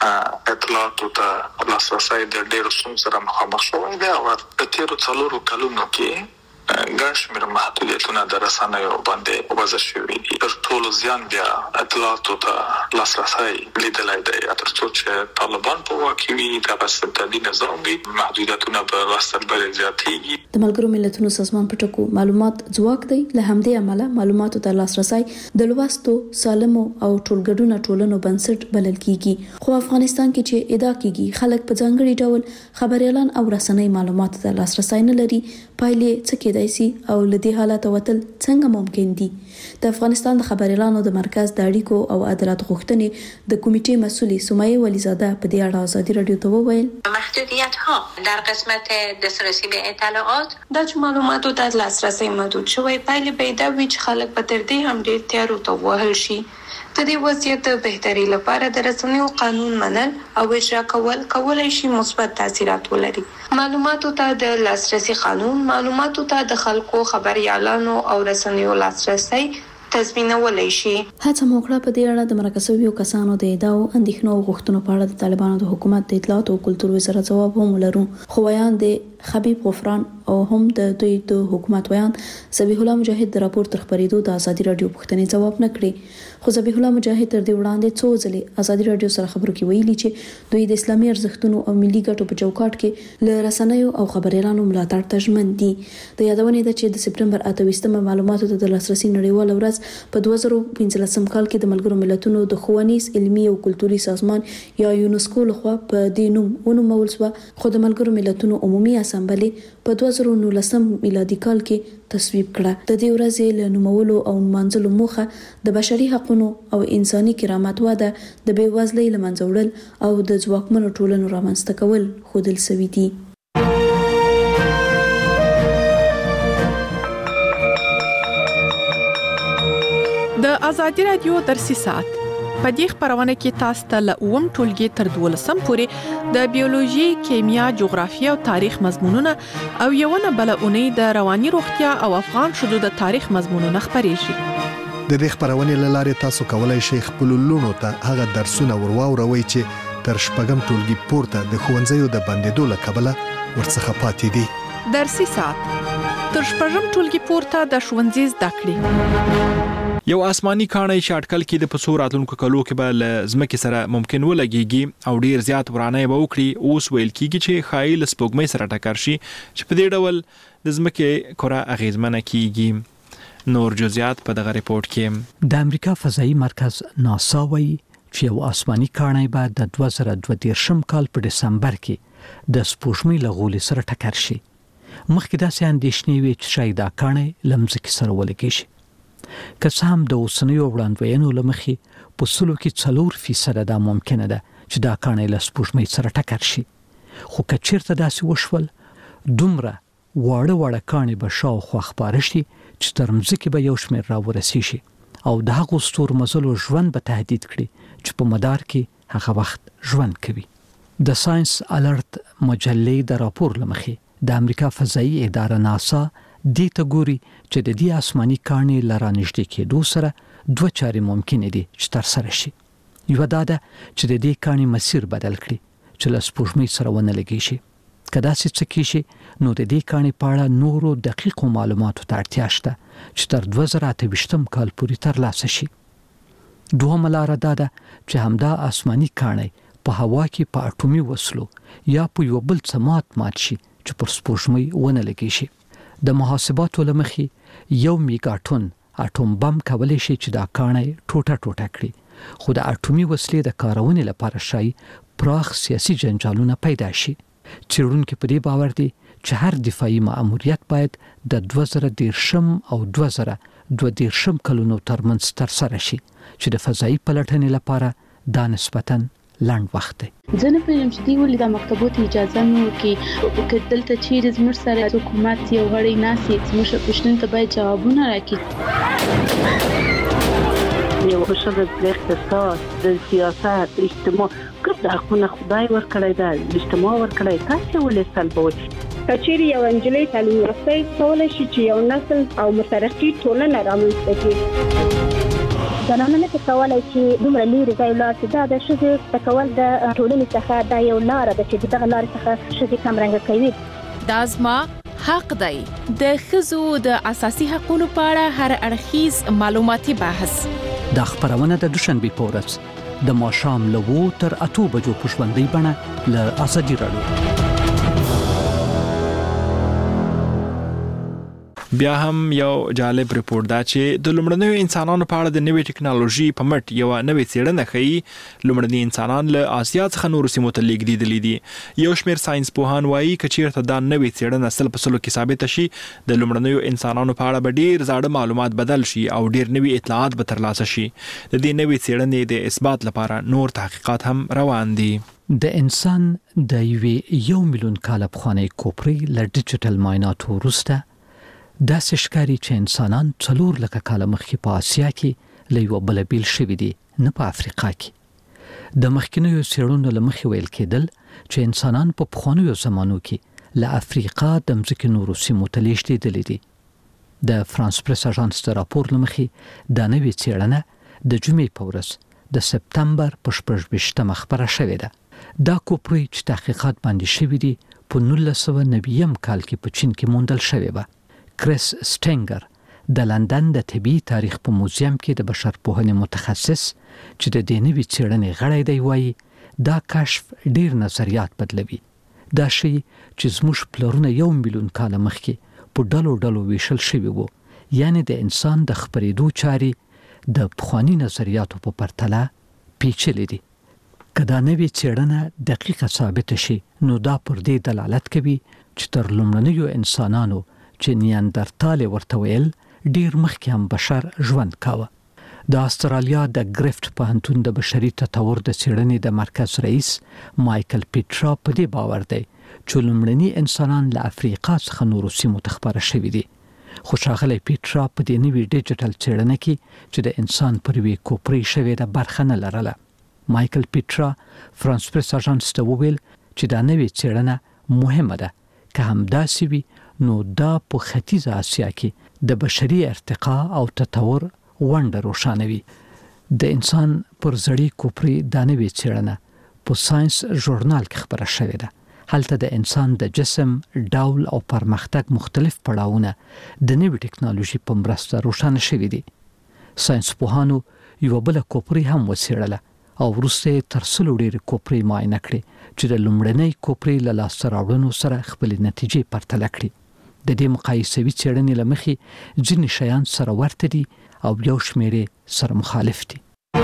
اطلاعاتو ته لاسرسي د ډېرو ستونزو سره مخامخ شوی دی او په تیرو څلورو کلونو کې ګڼ شمېر محدودیتونه د رسنیو باندې وضع شوي دي. تر ټولو زیان بیا اطلاعاتو ته لاسرسي لیدلی دی. تر څو چې طالبان په واک کې وي دغه استبدادي نظام وي محدودیتونه به ورځ تر بلې زیاتېږي. د ملګرو ملتونو سازمان په ټکو معلومات ځواک دی. له همدې امله معلوماتو ته لاسرسي د لوستو سالمو او ټولګډونه ټولنو بنسټ بلل کیږي. خو افغانستان کې چې ادعا کیږي خلک په ځانګړي ډول خبريالان او رسنۍ معلوماتو ته لاسرسي نه لري، پایلې څه کېدای شي او لدی حالت وتل څنګه ممکن دي. د افغانستان د خبريالانو د مرکز د اړیکو او عدالت غوښتنې د کمیټې مسولې سمیه ولیزاده په دې اړه ازادي رادیو ته وویل محدودیت ها در قسمت دسترسی به اطلاعات د معلوماتو ته لاسرسي محدود شوی، پایلې پیدا وی چې خلک په تر دې هم ډیر تیارو ته وهل شي. د دې وضعیت د بهتري لپاره د رسنیو قانون منل او اجرا کول کولای شي مثبت تاثیرات ولري. معلوماتو ته د لاسرسي قانون معلوماتو ته د خلکو خبريالانو او رسنیو لاسرسي تضمینولای شي. هڅه موکړه په دې اړه د مرکزیو کسانو د ادعاو اندېښنو او غوښتنو په اړه د طالبانو د حکومت د اطلاعات او کلتور وزارت ځواب هم لرو. خو ویان د خبيب غفران او هم د دوی د حکومت ویان ذبیح الله مجاهد د راپور تر خبرېدو د ازادي رادیو پوښتنې ځواب نه کړی. خو ذبیح الله مجاهد تر دې وړاندې څو ځلې ازادي رادیو سره خبرو کې ویلي چې دوی د اسلامي ارزښتونو او ملي ګټو په چوکاټ کې له رسنیو او خبريالانو ملاتړ ته ژمن دي. د یادونې ده چې د سپټمبر اته ویشتمه معلوماتو ته د لاسرسي نړیواله ورځ په دوه زره پنځلسم کال کې د ملګرو ملتونو د ښوونیز علمي او کلتوري سازمان یا یونسکو لخوا په دې نوم ونومول شو. خو د ملګرو ملتونو عمومي اسامبلې په دوه زره نولسم میلادي کال کې تصویب کړه. د دې ورځې له نومولو او منځلو موخه د بشري حقوقو او انساني کرامت واده، د بیوزلۍ له منځه وړل او د ځواکمنو ټولنو رامنځته کول ښودل شوي دي. د ازادي رادیو درسي ساعت په دې خبرونه کې تاسو ته له اووم ټولګي تر دولسم پورې د بیولوژي، کیمیا، جغرافیه او تاریخ مضمونونه او یوونه بلونه د رواني روغتیا او افغان شذو د تاریخ مضمونونه خبرېږي. د دې خبرونې لاره تاسو کولای شئ خپل لونو ته هغه درسونه ورواوروي چې تر شپږم ټولګي پورته د ښوونځیو د بندیدو له کبله ورڅخه پاتې دي. درسي ساعت تر شپږم ټولګي پورته د ښوونځي زده کړې. یو آسماني کاڼی چې اټکل کې د پسو راتلونکو کلو کې به له ځمکې سره ممکن ولګيږي او ډیر زیات ورانه به وکړي. اوس ویل کېږي چې خایل سپوږمۍ سره ټکر شي چې په دې ډول د ځمکې کره اغیزمنه کیږي. نور جزئیات په دغه ریپورت کې. د امریکا فضایي مرکز ناسا وایي چې یو آسماني کاڼی به د دوه زره دوه دیرشم کال په دسمبر کې د سپوږمۍ له غولي سره ټکر شي. مخکې داسې اندېښنې وې چې شاید دا کاڼی له ځمکې سره ولګي شي. که څه هم د اوسنیو وړاندوینو له مخې په سلو کې څلور فیصده دا ممکنه ده چې دا کاڼی له سپوږمۍ سره ټکر شي. خو که چېرته داسې وشول دومره واړه واړه کاڼي به شاوخوا خپاره شي چې تر ځمکې به یو شمېر راورسي شي او د هغو ستورمزلو ژوند به تهدید کړي چې په مدار کې هغه وخت ژوند کوي. د ساينس الرټ مجلې د راپور له مخې د امریکا فضایي اداره ناسا دې ته ګوري چې د دې آسماني کاڼي لاره نږدې کېدو سره دوه چارې ممکن دي چې تر سره شي. یو دا ده چې د دې کاڼي مسیر بدل کړي چې له سپوږمۍ سره ونه لګي شي. کدا چې څه کیږي نو د دې کاني په اړه نورو دقیقو معلوماتو ته اړتیا شته چې تر دوه زره اته ویشتم کال پورې ترلاسه شي. دوهمه لاره دا ده چې همدا آسماني کاني په هوا کې په اټومي وسلو یا په یو بل څه مات مات شي چې پر سپوږمۍ ونه لګي شي. د محاسباتو لمخې یو میګاټون اټوم بم کولای شي چې دا کاني ټوټه ټوټه کړي، خو د اټومي وسلې د کارونې لپاره شای پراخ سیاسي جنجالونه پیدا شي. چیرونکو په دې باور دي چې هر دفاعي مأموریت باید د دوه زره دیرشم او دوه زره دوه دیرشم کلونو ترمنځ ترسره شي چې د فضایي پلټنې لپاره دا نسبتاً لنډ وخت دی. زه نه پوهیږم چې دوی ولې د مکتبو ته اجازه نه ورکوي، که دلته چیرې زموږ سره حکومت یو غړی ناسي زموږ پوښتنو ته باید جوابونه راکړي. یو ښځه د اقتصاد، د سیاست، اجتماع ګډ حقونه خدای ورکړی دی، اجتماع ورکړی، تاسو ولې سلبوي؟ کچېرې یو انجلۍ تعلیم یافته کولای شي چې یو نسل او مترقي ټولنه رامنځته کړي. زنانه نه کولای چې دومره لري ځای لاړ شي. دا د ښځې تکول د ټولنې څخه دا یو لار ده چې دغه لار څخه ښځې کمرنګ کوي. دا زما حق دی. د ښځو د اساسي حقوقو په اړه هر اړخیز معلوماتي بحث. دا خبرونه د دوشنبه په ورځ د ماښام له وو تر اته بجو په ژوندۍ بڼه له ازادي راډیو. بیا هم یو جالب ریپورت دا چې د لومړنیو انسانانو په اړه د نوې ټکنالوژي په مټ یو نوې څېړنه ښیي لومړني انسانان له آسیا څخه نورو سیمو ته لیږدېدلي دي. یو شمېر ساينس پوهان وایي که چېرته دا نوې څېړنه سل په سلو کې ثابته شي د لومړنیو انسانانو په اړه به ډېر زاړه معلومات بدل شي او ډېر نوي اطلاعات به ترلاسه شي. د دې نوې څېړنې د اثبات لپاره نور تحقیقات هم روان دي. د انسان د یوې یو میلیون کاله پخوانۍ کوپرې له ډیجیټل معایناتو وروسته دا سشکاري چې انسانان څلور لکه کاله مخکې په آسیا کې له یو بل بیل شوي دي، نه په افریقا کې. د مخکینیو څېړنو له مخې ویل کېدل چې انسانان په پخوانیو زمانو کې له افریقا د مځکې نورو سیمو ته لیږدېدلي دي. د فرانس پریس اژانس د راپور له مخې دا نوې څېړنه د جمعې په ورځ د سپتمبر په شپږ ویشتمه خپره شوې ده. دا کوپرې چې تحقیقات باندې شوي دي په نولس سوه نوي کال کې په چین کې موندل شوې وه. کریس سټینګر د لندن د طبي تاریخ په موزیم کې د بشرپوهنې متخصص چې د دې نوې څېړنې غړی دی وایي دا کشف ډېر نظریات بدلوي. دا شی چې زموږ پلرونه یو میلیون کاله مخکې په ډلو ډلو ویشل شوي وو، یعنی د انسان د خپرېدو چارې د پخواني نظریاتو په پرتله پیچلې دي. که دا نوې څېړنه دقیقه ثابته شي نو دا پر دې دلالت کوي چې تر لومړنیو انسانانو چې نیاندرتال ورته ویل ډیر مخکې هم بشر ژوند کاوه. د استرالیا د ګریفټ پوهنتون د بشري تطور د څېړنې د مرکز رئیس مایکل پیټرا په دې باور دی چې لومړني انسانان له افریقا څخه نورو سیمو ته خپاره شوي دي. خو ښاغلی پیټرا په دې نوې ډیجیټل څېړنه کې چې د انسان پر یوې کوپرې شوې ده برخه نه لرله. مایکل پیټرا فرانس پریس اژانس ته وویل چې دا نوې څېړنه مهمه ده. که همداسې وي نو دا په ختیځه آسیا کې د بشري ارتقا او تطور ونډه روښانوي. د انسان پر زړې کوپرې دا نوې څېړنه په ساينس ژورنال کې خپره شوې ده. هلته د انسان د جسم ډول او پرمختګ مختلف پړاوونه د نوې ټکنالوژي په مرسته روښانه شوي دي. ساينس پوهانو یو بل کوپرې هم وڅېړله او وروسته تر سلو ډېرې کوپرې معاینه کړې چې د لومړنۍ کوپرې له لاسته راوړنو سره خپلې نتیجې پرتله کړي. د دې مقایسوي څېړنې له مخې ځینې شیان سره ورته دي او یو شمېر یې سره مخالف دي.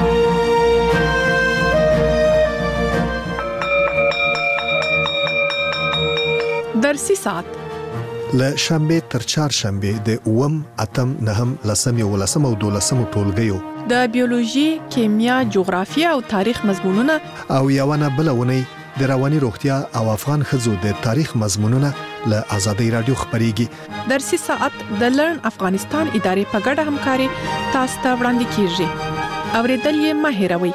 درسي ساعت له شنبه تر چهارشنبه د اووم، اتم، نهم، لسم، یولسم او دولسم ټولګیو د بیولوژي، کیمیا، جغرافیه او تاریخ مضمونونه او یوونه بلونه د رواني روغتیا او افغان ښځو د تاریخ مضمونونه له آزادۍ رادیو خبريږي. درسي ساعت د لرن افغانستان ادارې په ګډه همکاري تاسو ته وړاندې کیږي. اوریدل یې مه هېروئ.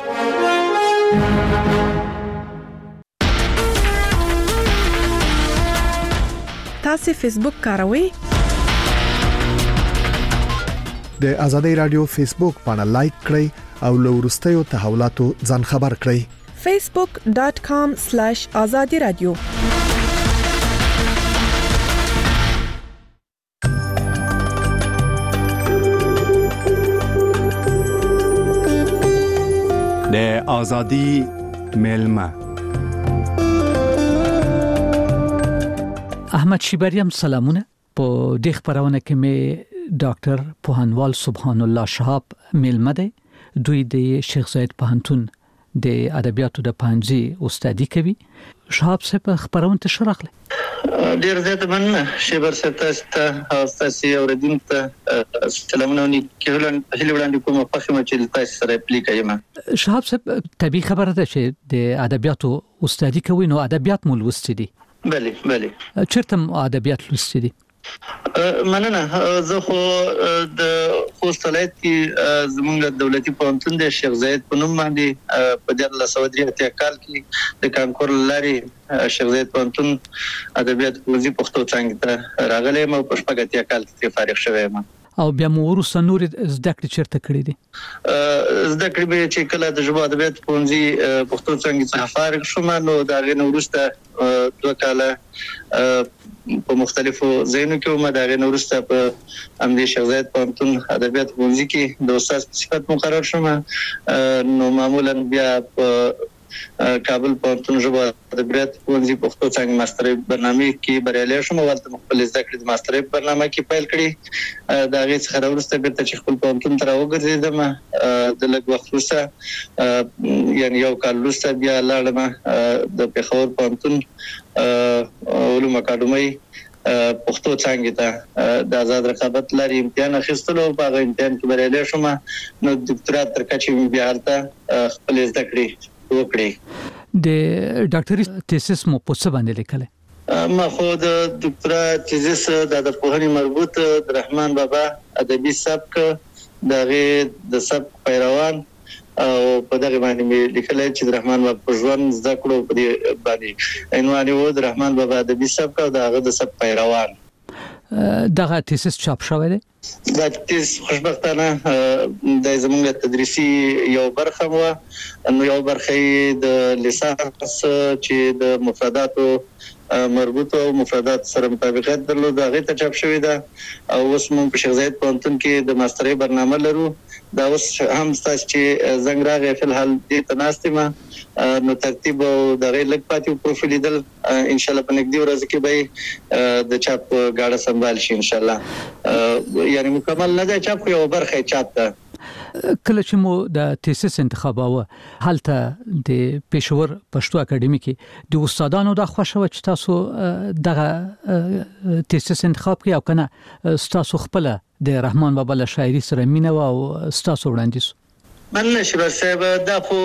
تاسو فیسبوک کاروئ؟ د آزادۍ رادیو فیسبوک باندې لایک کړئ او له وروستیو تحولاتو ځان خبر کړئ. facebook dot com slash azadi radio. د آزادی ملما احمد شیبریم سلامونه. په دې خبرونه کې مې ډاکټر پوهنوال سبحان الله شهاب ملما دی. دوی د شیخ زاید پوهنتون د ادبیاتو د پنځه استادي کوي. شهاب صاحب خبرونه ته شرحله. ډیر زیات مننه شیبر صاحب ته او تاسو اوریدونکو سلامونه نیکهلن هلوړاندې کوم په خمه چې تاسو سره پلی کوم. شهاب صاحب طبي خبره ده چې د ادبیاتو استادي کوي، نو ادبیات مول وستې دي. بله بله. چیرته ادبیات لوستې دي؟ مننه. زه خو د خوست ولایت کې زموږ دولتي پوهنتون د شیخ زاید په نوم باندې په دیار لسو درې اتیا کال کې د کانکور لاري شیخ زاید پوهنتون ادبیات پوزي پښتو څنګه ته راغلی مو په شپږ اتیا کال کې فارغ شوم. او بیا مو ورسره نور زده کړې چیرته کړې دي؟ زده کړې به چې کله د ژبه ادبیات پوهنځي پښتو څنګه څخه فارغ شوم، نو دا غي نو ورسته دوه کاله په مختلفو ځایونو کې ومه. دا غي نو ورسته په امدی شیخ زاید پوهنتون ادبیات پوهنځي کې د استاد په صفت مقرر شوم. نو معمولا بیا په کابل پوهنتون ژبه ادبیات پوهنځي پښتو څنګه ماستري برنامه کې بریالي شوم. ولته خپل زده کړې د ماستري برنامه کې پیل کړې. دا غي څخه ورسته بیرته چې خپل پوهنتون ته راوګرځیدم. د لږ وخت وروسته یعنی یو کال وروسته بیا لاړم د پیښور پوهنتون علوم اکاډمي پښتو څنګه ته د آزاد رقابت لري امتحان اخیستلو. په هغه امتحان کې بریالي شوم. نو ډاکټرات تر کچې بیا هلته خپل زده کړې وکړي. د ډاکټري تیسس مو په څه باندې لیکل؟ ما خو د ډاکټرا تیزس د پوهنې مربوط د رحمان بابا ادبي سبک دغه د سبک پیروان او په دغه باندې مې لیکل چې د رحمان بابا په ژوند زده کړو په دې باندې عنوان و د رحمان بابا ادبي سبک او دغه د سبک پیروان. دغه تیسس چاپ شوی دی؟ دا تیس خوشبختانه د زموږ تدریسي یو برخه و. نو یو برخه د لیسانس چې د مفرداتو مربوط او مفردات سره مطابقت درلود هغه ته چاپ شوی ده. او اوس موږ په شیخ زاید پوهنتون کې د ماستري برنامه لرو. دا اوس هم تاسو چې زنګ راغی فلحال دې تناستمه نو ترتیب او دغه لګ پاتې پروفایل دل ان شاء الله په نګدي ورځ کې به د چاپ غاړه سنبال شي ان شاء الله. یعنی مکمل نه ده چاپ یو برخه چاپ ده. کله چې مو د تیسس انتخاباوه هلته د پېښور پښتو اکیډمي کې د استادانو د خوښه چې تاسو دغه تیسس انتخاب کې او کنه تاسو خپل د رحمان بابا له شاعري سره مینه او تاسو وړاندیز؟ مننه شیبر صاحب. دا خو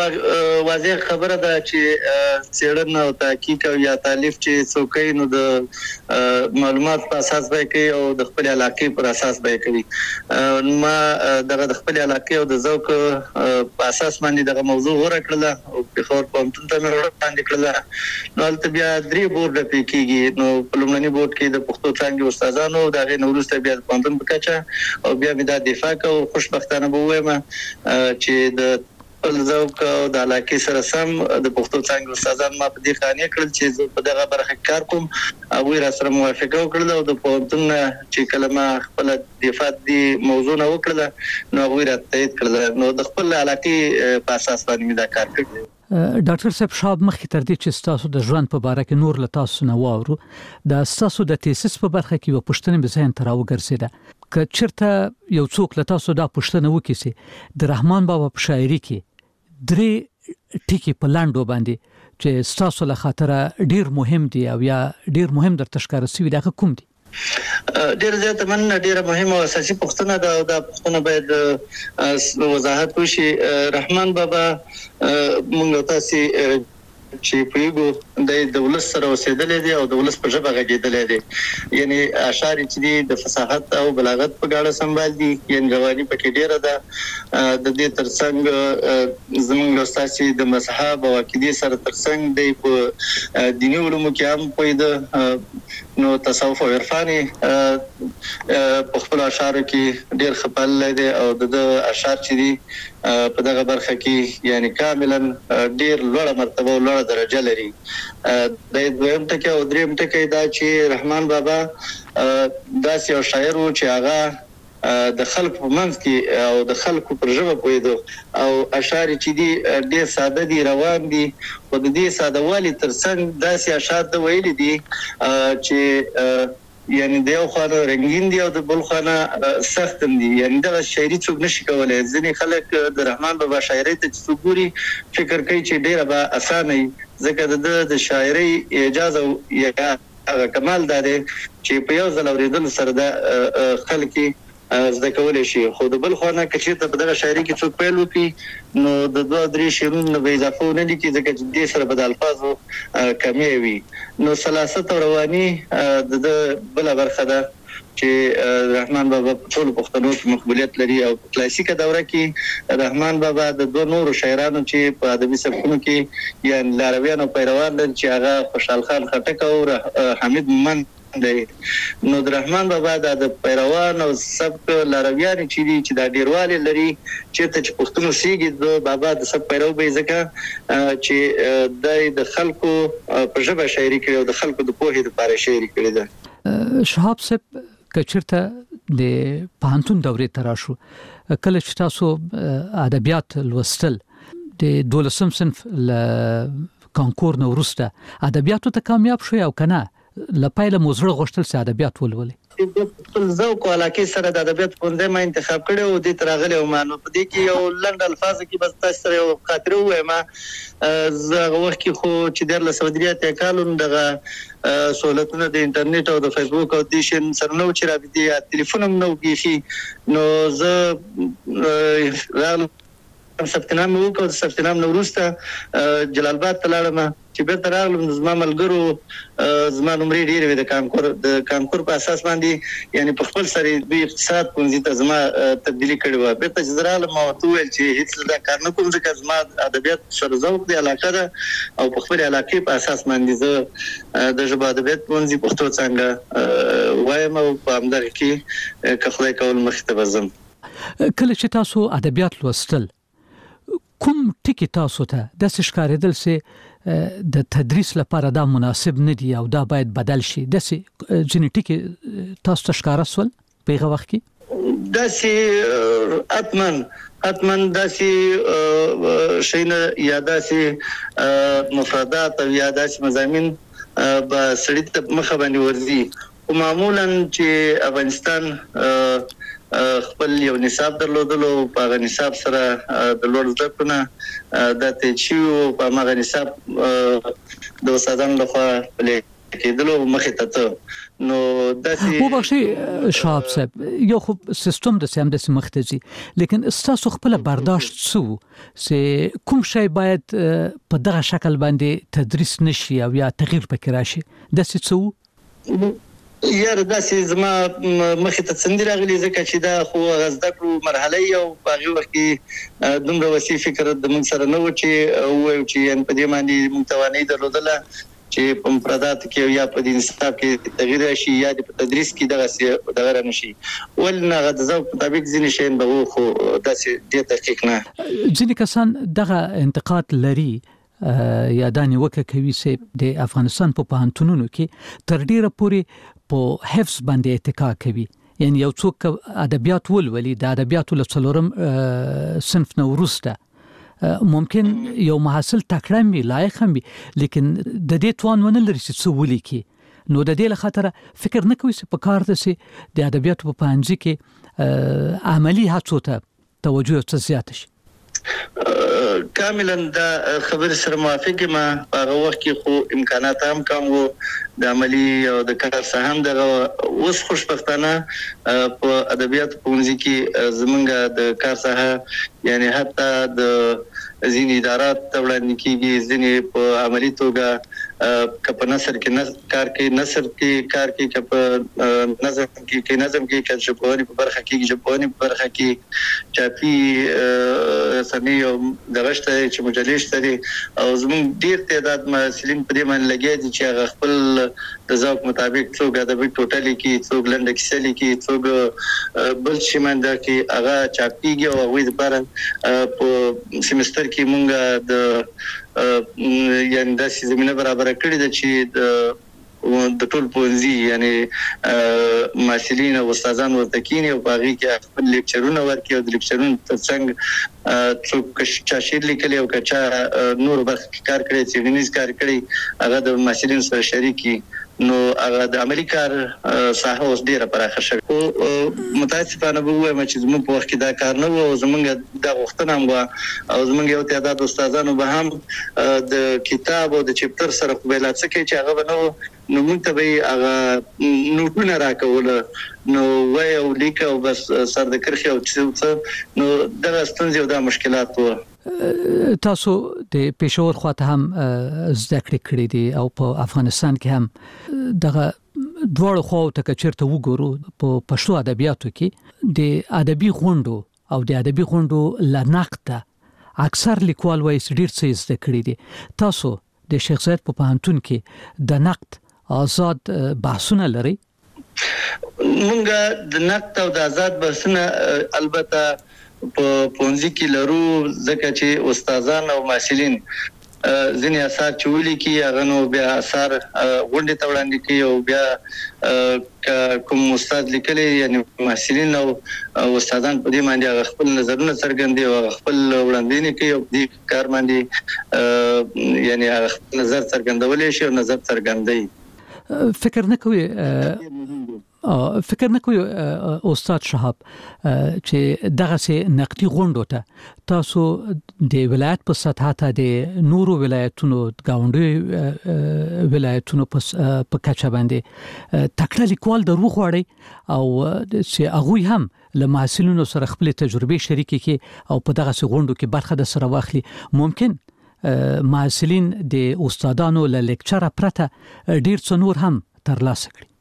واضح خبره ده چې څېړنه او تحقیق او یا تالیف چې څوکۍ نو د معلومات په اساس به کوي او د خپل علاقې پر اساس به کوي. ما دغه د خپل علاقې او د ذوق په اساس باندې دغه موضوع غوړه کړله او په خور پوهنتون ته مې وړاندې کړله. نو هلته بیا درې بورډ پې کېږي. نو په لومړني بورډ کې د پښتو څانګې استادانو د هغې نه وروسته بیا د پوهنتون په کچه او بیا مې دا دفاع کوو. خوشبختانه به ووایم چې د خپل ذوق او د علاقې سره سم د پښتو څانګې استادان ما په دې قانع کړل چې زه په دغه برخه کې کار کوم. هغوی را سره موافقه وکړله او د پوهنتون نه چې کله ما خپله دفاع دې موضوع نه وکړله نو هغوی را تایید کړله. نو د خپل علاقې په اساس باندې مې دا کار کړی. ډاکټر صاحب شاب مخکې تر دې چې تاسو د ژوند په باره کې نور له تاسو نه واورو د تاسو د تیسس په برخه کې یو پوښتنه به ذهن ته راوګرځېده که چېرته یو څوک له تاسو دا پوښتنه وکړي چې د رحمان بابا په شاعري کې درې ټکي په لاندو باندې چې تاسو له خاطره ډیر مهم دي او یا ډیر مهم درته ښکاره شوي دغه کوم دي؟ ډیر زیات مننه. ډیره مهمه او اساسي پوښتنه ده او دا پوښتنه باید وضاحت وشي. رحمان بابا موږ تاسو چې پیګو د دولت سره اوسېدلې دي او دولت په ژبه غږېدلې دي. یعنی اشعار چې دي د فصاحت او بلاغت په غاړه سمبال دي. یعنی رواني پکې ډیره ده. د دې ترڅنګ زموږ استاد د مذهب او عقیدې سره ترڅنګ دی په دیني علومو کې هم پوهېده. نو تصوف او عرفان په خپل اشعارو کې ډیر خپل دی او د اشعار چې دي په دغه برخه کې یعنی کاملا ډیر لوړه مرتبه او لوړه درجه لري. د دویم ټکی او دریم ټکی دا چې رحمان بابا داسې یو شاعر و چې هغه د خلکو په منځ کې او د خلکو پر ژبه پوهېدو او اشعار چې دي ډېر ساده دي، روان دي، خو د دې ساده والي ترڅنګ داسې اشعار د ویلي دي چې یعنی د یو خانه رنگین دی او د بل خانه سخت دی. یعنی دا شاعري څوک نشي کولای. ځینې خلک د رحمان بابا شاعري ته چې ګوري فکر کوي چې ډیره به اسانه وي، ځکه د د شاعري اجازه یا کمال دا دی چې په یو ځل اوریدل سره د خلک زده کولای شي. خو د بل خانه کې چې په دغه شاعري کې څوک پیل وکړي نو د دوه درې شعرونو به اضافه ونه لیکي، ځکه چې دې سره به د الفاظو کمی وي. نو سلاست او رواني د بل برخه ده چې رحمان بابا په ټول پښتنو کې مقبولیت لري او په کلاسیکه دوره کې رحمان بابا د دوه نورو شاعرانو چې په ادبي سبکونو کې یا لارویانو پیروان دي چې هغه خوشحال خان خټک او حمید مومند دی. نو د رحمان بابا د پیروان او سبک لارویان چې دي چې د ډیرواله لري چې ته چې پښتون سیږي د بابا د سب پیرو به ځکه چې د خلکو په ژبه شاعري کوي او د خلکو د پوهې لپاره شاعري کوي. ده شهاب صاحب کچرته د پانتون دورې تراشو کله چې تاسو ادبیات لوستل د دولسم صنف ل کانکور نو ورسته ادبیاتو ته کامیاب شو او کنه لپاره موزړه غوښتل سي ادبیات ولولي؟ خپل ذوق او علاقه سره د ادبیات پوندې ما انتخاب کړو او د ترغله او مانو په دې کې یو لنډ الفاظ کې بس تاسو سره یو خاطر وایم. زه وخت کې خو چې د لسودریات کالون دغه سہولتونه د انټرنیټ او د فیسبوک او د شین سره نو چې رابطه ټلیفون هم نو کیږي نو زه راغلم سپتنام وکړ. سپتنام نو وروسته جلال آباد ته لاړم چې بیرته راغلم زما ملګرو زما نمرې ډېرې وې د کانکور د کانکور په اساس باندې یعنی په خپل سره د اقتصاد پونځي ته زما تبدیلی کړې و. بیرته چې زراله ما ته ویل چې هیڅ دا کار نه کوم ځکه زما ادبیات سره ذوق دی علاقه ده او په خپل علاقې په اساس باندې زه د ژبه ادبیات پونځي پښتو څنګه وایم او په همدغه کې که خدای کول مخ ته وزم. کله چې تاسو ادبیات لوستل کوم ټکی تاسو ته د ښکارېدل سي د تدریس لپاره دا مناسب نه دی او دا باید بدل شي د سي ځینې ټکی تاسو ته ښکارا سول په هغه وخت کې؟ د سي اتمن اتمن د سي شینه یا د سي مفردات او یا د سي مضامین په سړی ته مخه باندې ورځي او معمولا چې افغانستان خپل یو نصاب درلودلو په هغه نصاب سره د لوړ زده کړو د تچیو په هغه نصاب د استادانو لخوا پلې کېدلو مخې ته نو داسې مو بخشي شهاب صاحب یو خو سیستم د سم د مختزي لیکن تاسو خپل برداشت سو سه کوم شی باید په دغه شکل باندې تدریس نشي او یا تغییر پکې راشي د څه سو یار داسې زما مخې ته څنګه راغلی ځکه چې دا خو غزده کړو مرحله یو په هغه وخت کې دومره وسیع فکر د موږ سره نه و چې وایو چې ان په دې باندې موږ توانې درلودله چې په مفردات کې یا په دې نصاب کې تغییر شي یا په تدریس کې دغه دغه رانشي ولنه غزه په طبيق ځینې شین به خو داسې ډېر دقیق نه. ځینې کسان دغه انتقاد لري یا دانی وکه کوي چې د افغانستان په پوهنتونونو کې تر ډیره پورې په حفظ باندې اتکا کوي. یعنی یو څوک ادبیات ولولي د ادبیاتو له څلورم صنف نو وروسته ممکن یو محصل تکړه وي لایق هم وي لیکن د دې توان ونه لري چې څه ولیکي نو د دې لخاطر فکر نه کوي چې په کار ده چې د ادبیاتو په پانځي کې عملی هڅو ته توجه څه زیات شي. کاملا دا خبر سره موافق ما هغه وخت کې خو امکانات هم کم وو د عملی او د کار څخه هم دغه اوس خوشبختانه په ادبیات پونځي کې زمونږ د کار څخه یعنی حتی د ځینې ادارات وړاندې کیږي ځینې په عملی توګه کپ نثر کې کار کوي نثر کې کار کوي کپ نظم کې کې نظم کې کې ژبونی په برخه کې ژبونی په برخه کې چاپی سمي او دغشته چې مجلې شته او زموږ ډیر تعداد محصلین په دې باندې لګي دي چې هغه خپل د ذوق مطابق څوک ادبي ټوټالي کې څوک لنډ کیسې کې څوک بل شي منده کې هغه چاپیږي او وې لپاره په سیمستر کې مونږه د یعنی د زمينه برابر کړی د چې د د ټول پونځي یعنی محصلین او استادان ورته کینی او باغی کې خپل لیکچرونه ورکړي او د لیکچرونو ترڅنګ څوک چې شیر لیکلی او کچا نور برخه کار کړی چې غنیز کار کړی هغه د محصلین سره شریکي نو هغه د عملی کار ساحه اوس ډیره پراخه شوه او متاسفانه به وایم چې زموږ په وخت کې دا کار نه و او زموږ د غوښتنه هم او زموږ یو تعداد استادانو به هم د کتاب او د چپټر سره قبیلات څه کوي چې هغه نو نو موږ ته به هغه نوټونه راکول نو وای او لیک او بس سر د کرخي او څه نو دا ستونزې او دا مشکلات وو تاسو د پېښور خواته هم زده کړې کړې دي او په افغانستان کې هم دغه دواړو خواو ته چیرته وګورو په پښتو ادبیاتو کې د ادبي غونډو او د ادبي غونډو لنقطه اکثر لیکوال وایي ډیر څه زده کړې دي تاسو د شیخ زاید په پوهنتون کې د نقد آزاد بحثونه لري مونږ د نقد او د آزاد بحثونه البته په پونځي کې لرو ځکه چې استادان او محصلین ځینې اثار چولي کې هغه نو بیا اثار غونډې ته وړاندې کوي او بیا کوم استاد لیکلي یعنی محصلین او استادان په دې باندې خپل نظرونه څرګندوي او خپل وړاندې کوي او دې کار باندې یعنی خپل نظر څرګندولې شي او نظر څرګندوي فکر نه کوي فکر نه کوي استاد شهاب چې دغه سي نقدي غونډو ته تاسو د ولایت په سطح ته د نورو ولایتونو گاونډي ولایتونو په کچه باندې تکړه لیکوال درو غواړي او چې هغه هم له محصلینو سره خپل تجربه شریکي کی او په دغه سي غونډو کې برخه د سره واخلي ممکن محصلین د استادانو له لیکچر پرته ډیر څه نور هم ترلاسه کړي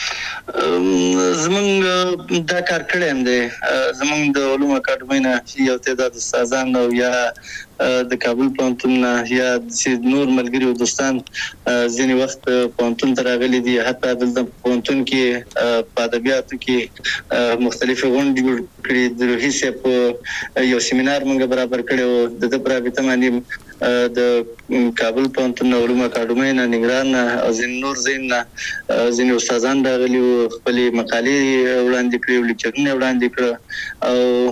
زمونږ دا کار کړم دی زمونږ د علوم اکاډمۍ نه یو تعداد استادان او یا د کابل پوهنتون یا د نور ملګری او دوستان ځینې وخت پوهنتون ته راغلي دي حتی د پوهنتون کې په ادبیاتو کې مختلف غونډې جوړ کړې د روحي صاحب یو سیمینار موږ برابر کړو د د پرابطه باندې د کابل پوهنتون علوم اکاډمۍ نه نګران او ځین نور ځین ځین استادان راغلي او خپل مقالې وړاندې کړې لیکچرونه وړاندې کړې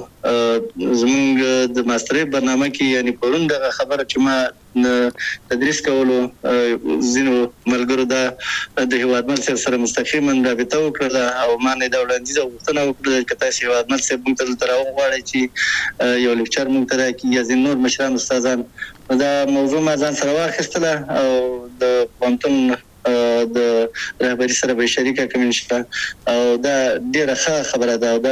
او زموږ د ماسترۍ برنامه کې یعنی پرون دغه خبره چې ما تدریس کولو زینو ملګرو دا د هوادمل سره مستقیما رابطه وکړه او ما نه دا وړاندیز غوښتنه وکړه چې تاسو هوادمل سره موږ ته تر غواړي چې یو لیکچر موږ ته راکړي یا زین نور مشران استادان دا موضوع ما ځان سره واخیستله او د پوهنتون د رهبری سره به شریکه کوم نشته او دا ډیره ښه خبره ده او دا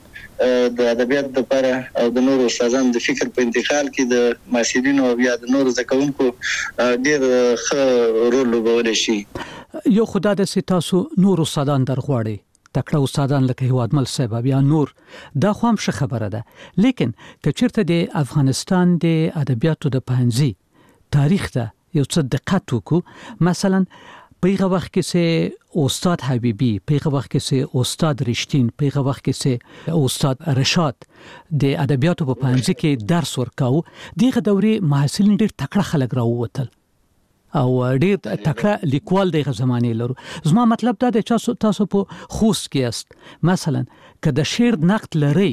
د ادبیات لپاره او د نورو استادانو د فکر په انتقال کې د محصلینو او یا د نورو زکونکو ډیر ښه رول لوبولی شي یو خدای د تاسو نور استادان درغواړي تکړه استادان لکه هوادمل صاحب یا نور دا خو هم ښه خبره ده لیکن که چیرته د افغانستان د ادبیاتو د پوهنځي تاریخ ته یو څه دقت وکړو مثلا په هغه وخت کې سه استاد حبیبی په هغه وخت کې سه استاد رښتین په هغه وخت کې سه استاد رشاد د ادبیاتو په پوهنځي کې درس ورکاو دغه دورې محصلین ډېر تکړه خلک راووتل او ډېر تکړه لیکوال دغه زمانه لرو زما مطلب دا دی چې تاسو په خوست کې است مثلا که د شعر نقد لري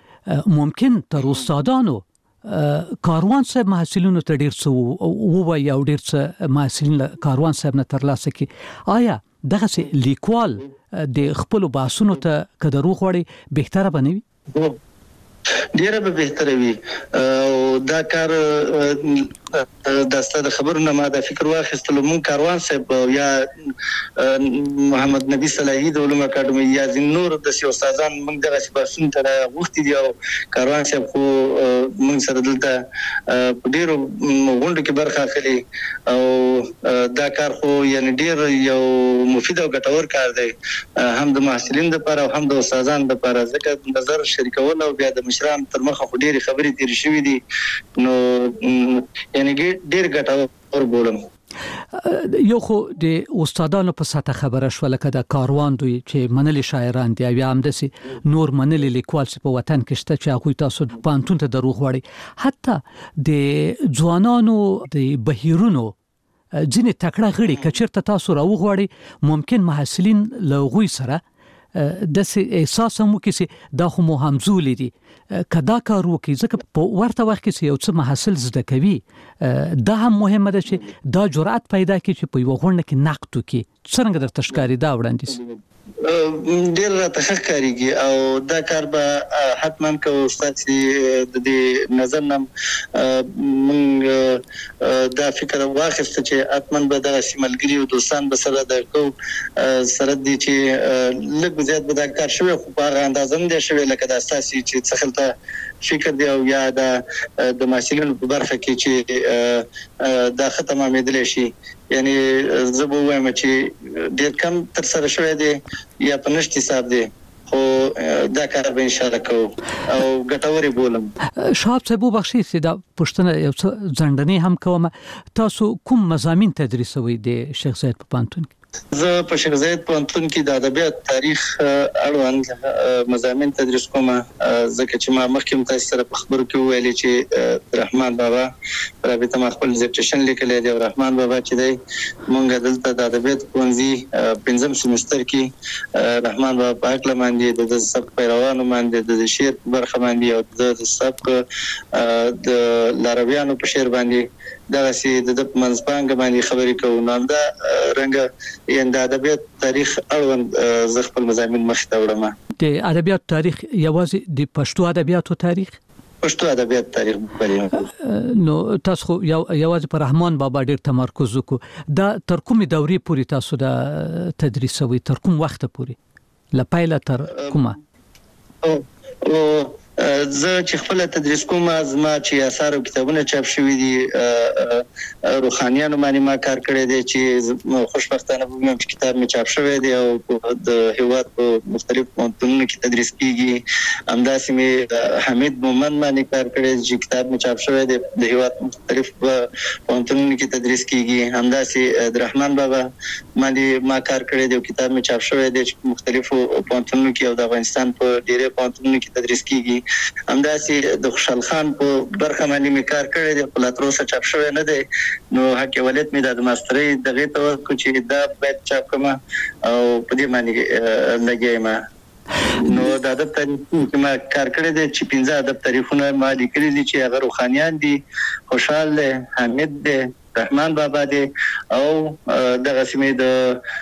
ممکن تر استادانو کاروان صاحب محصلینو ته ډیر څه ووایي او ډیر څه محصلین کاروان صاحب نه ترلاسه کړي آیا دغه سي لیکوال د خپل باسونو ته کدرو غوړي بهتره بنوي ډیره به بهتره وي او دا کار داسته د خبرونه ما د فکر واخیستلو مون کاروان صاحب یا محمد نبی صلاحی د علوم اکاډمي یا نور د سیاسي استادان موږ دغه سپاسون ته وختي دی او کاروان صاحب خو موږ سره دلته په ډیرو غونډو کې برخه اخلي او دا کار خو یعنی ډیر یو مفید او ګټور کار دی هم د محصلین لپاره او هم د استادانو لپاره ځکه نظر شریکول او بیا د مشران تر مخه خو ډیره خبرې تیر شوې دي نو یعنی ډیر ګټور بولم یو خو د استادانو په ساته خبره شو لکه د کاروان دوی چې منلي شاعران دي یا هم د نور منلي لیکوال په وطن کې شته چې هغه تاسو پانتون ته دروغ وړي حتی د ځوانانو د بهیرونو ځینې تکړه غړي کچرته تاسو راوغواړي ممکن محصلین لغوي سره د احساس مو کې دا خو مو همزولې دي کدا کار وکي ځکه په ورته وخت کې یو څه محصل زده کوي دا هم مهمه ده چې دا جرأت پیدا کړي چې په یو غونډه کې نقد وکړي څنګه درته ښکاري دا وړاندیز ډیر راته ښکاریږي او دا کار به حتما کو استاد چې د دې نظر نم موږ دا فکر واخیست چې حتما به د سیملګری او دوستان به سره د کو سره دي چې لږ زیات به دا کار شوی خو په هغه اندازه نه شوی لکه د اساسي چې څخلته فکر دی او یا د محصلینو په برخه کې چې دا ختمه مېدل شي یعنی زه به وایم چې ډیر کم تر سره شوی دی یا په نشتی حساب دی خو دا کار به ان شاء الله کوو او ګټوري بولم شاب صاحب بخشي چې دا پښتنه یو څه ځندنې هم کوم تاسو کوم مضامین تدریسوي د شیخ زاید په پانتون کې زه په شیخ زاید پوهنتون کې د ادبیات تاریخ اړوند مضامین تدریس کوم ځکه چې ما مخکې تاسو سره په خبرو کې ویلي چې رحمان بابا رابطه ما خپل ډیزرټیشن لیکلی دی او رحمان بابا چې دی مونږ دلته د ادبیات پوهنځي پنځم سمستر کې رحمان بابا په اړه باندې د سبق پیروانو باندې د شعر برخه باندې او د سبق د لارویانو په شعر باندې دا سي د منځپانګ باندې خبرې کوو نو دا رنګ یند ادبیات تاریخ اړوند ز خپل مضامین مخ ته وړم د ادبیات تاریخ یوازې د پښتو ادبیاتو تاریخ پښتو ادبیات تاریخ په نو تاسو یو یوازې پر رحمان بابا ډیر تمرکز وکړو دا تر کومه دورې پورې تاسو د تدریسوي تر کوم وخت پورې لپایله تر کومه او زه چې خپل تدریس کوم زما چې آثار او کتابونه چاپ شوي دي روحانيانو باندې ما کار کړی دی چې خوشبختانه وګورم چې کتاب می چاپ شوی دی او د هیواد په مختلف پوهنتونونو کې تدریس کیږي همداسې می حمید مومن باندې کار کړی چې کتاب می چاپ شوی دی د هیواد مختلف پوهنتونونو کې تدریس کیږي همداسې د رحمان بابا باندې ما کار کړی دی او کتاب می چاپ شوی دی چې مختلفو پوهنتونونو کې او د افغانستان په ډیره پوهنتونونو کې تدریس کیږي همداسې د خوشحال خان په برخه باندې می کار کړی دی په لاتروسه چاپ شوی نه دی نو حق ولایت می د ماسترۍ دغه توقع چې دا باید چاپ کما او په دې باندې لګیم نو د ادب تاریخ کې ما کار کړی دی چې پنځه ادب تاریخونه ما لیکلي دي چې هغه روحانيان دي خوشحال دی حمید دی رحمان بابا دی او دغه سیمه د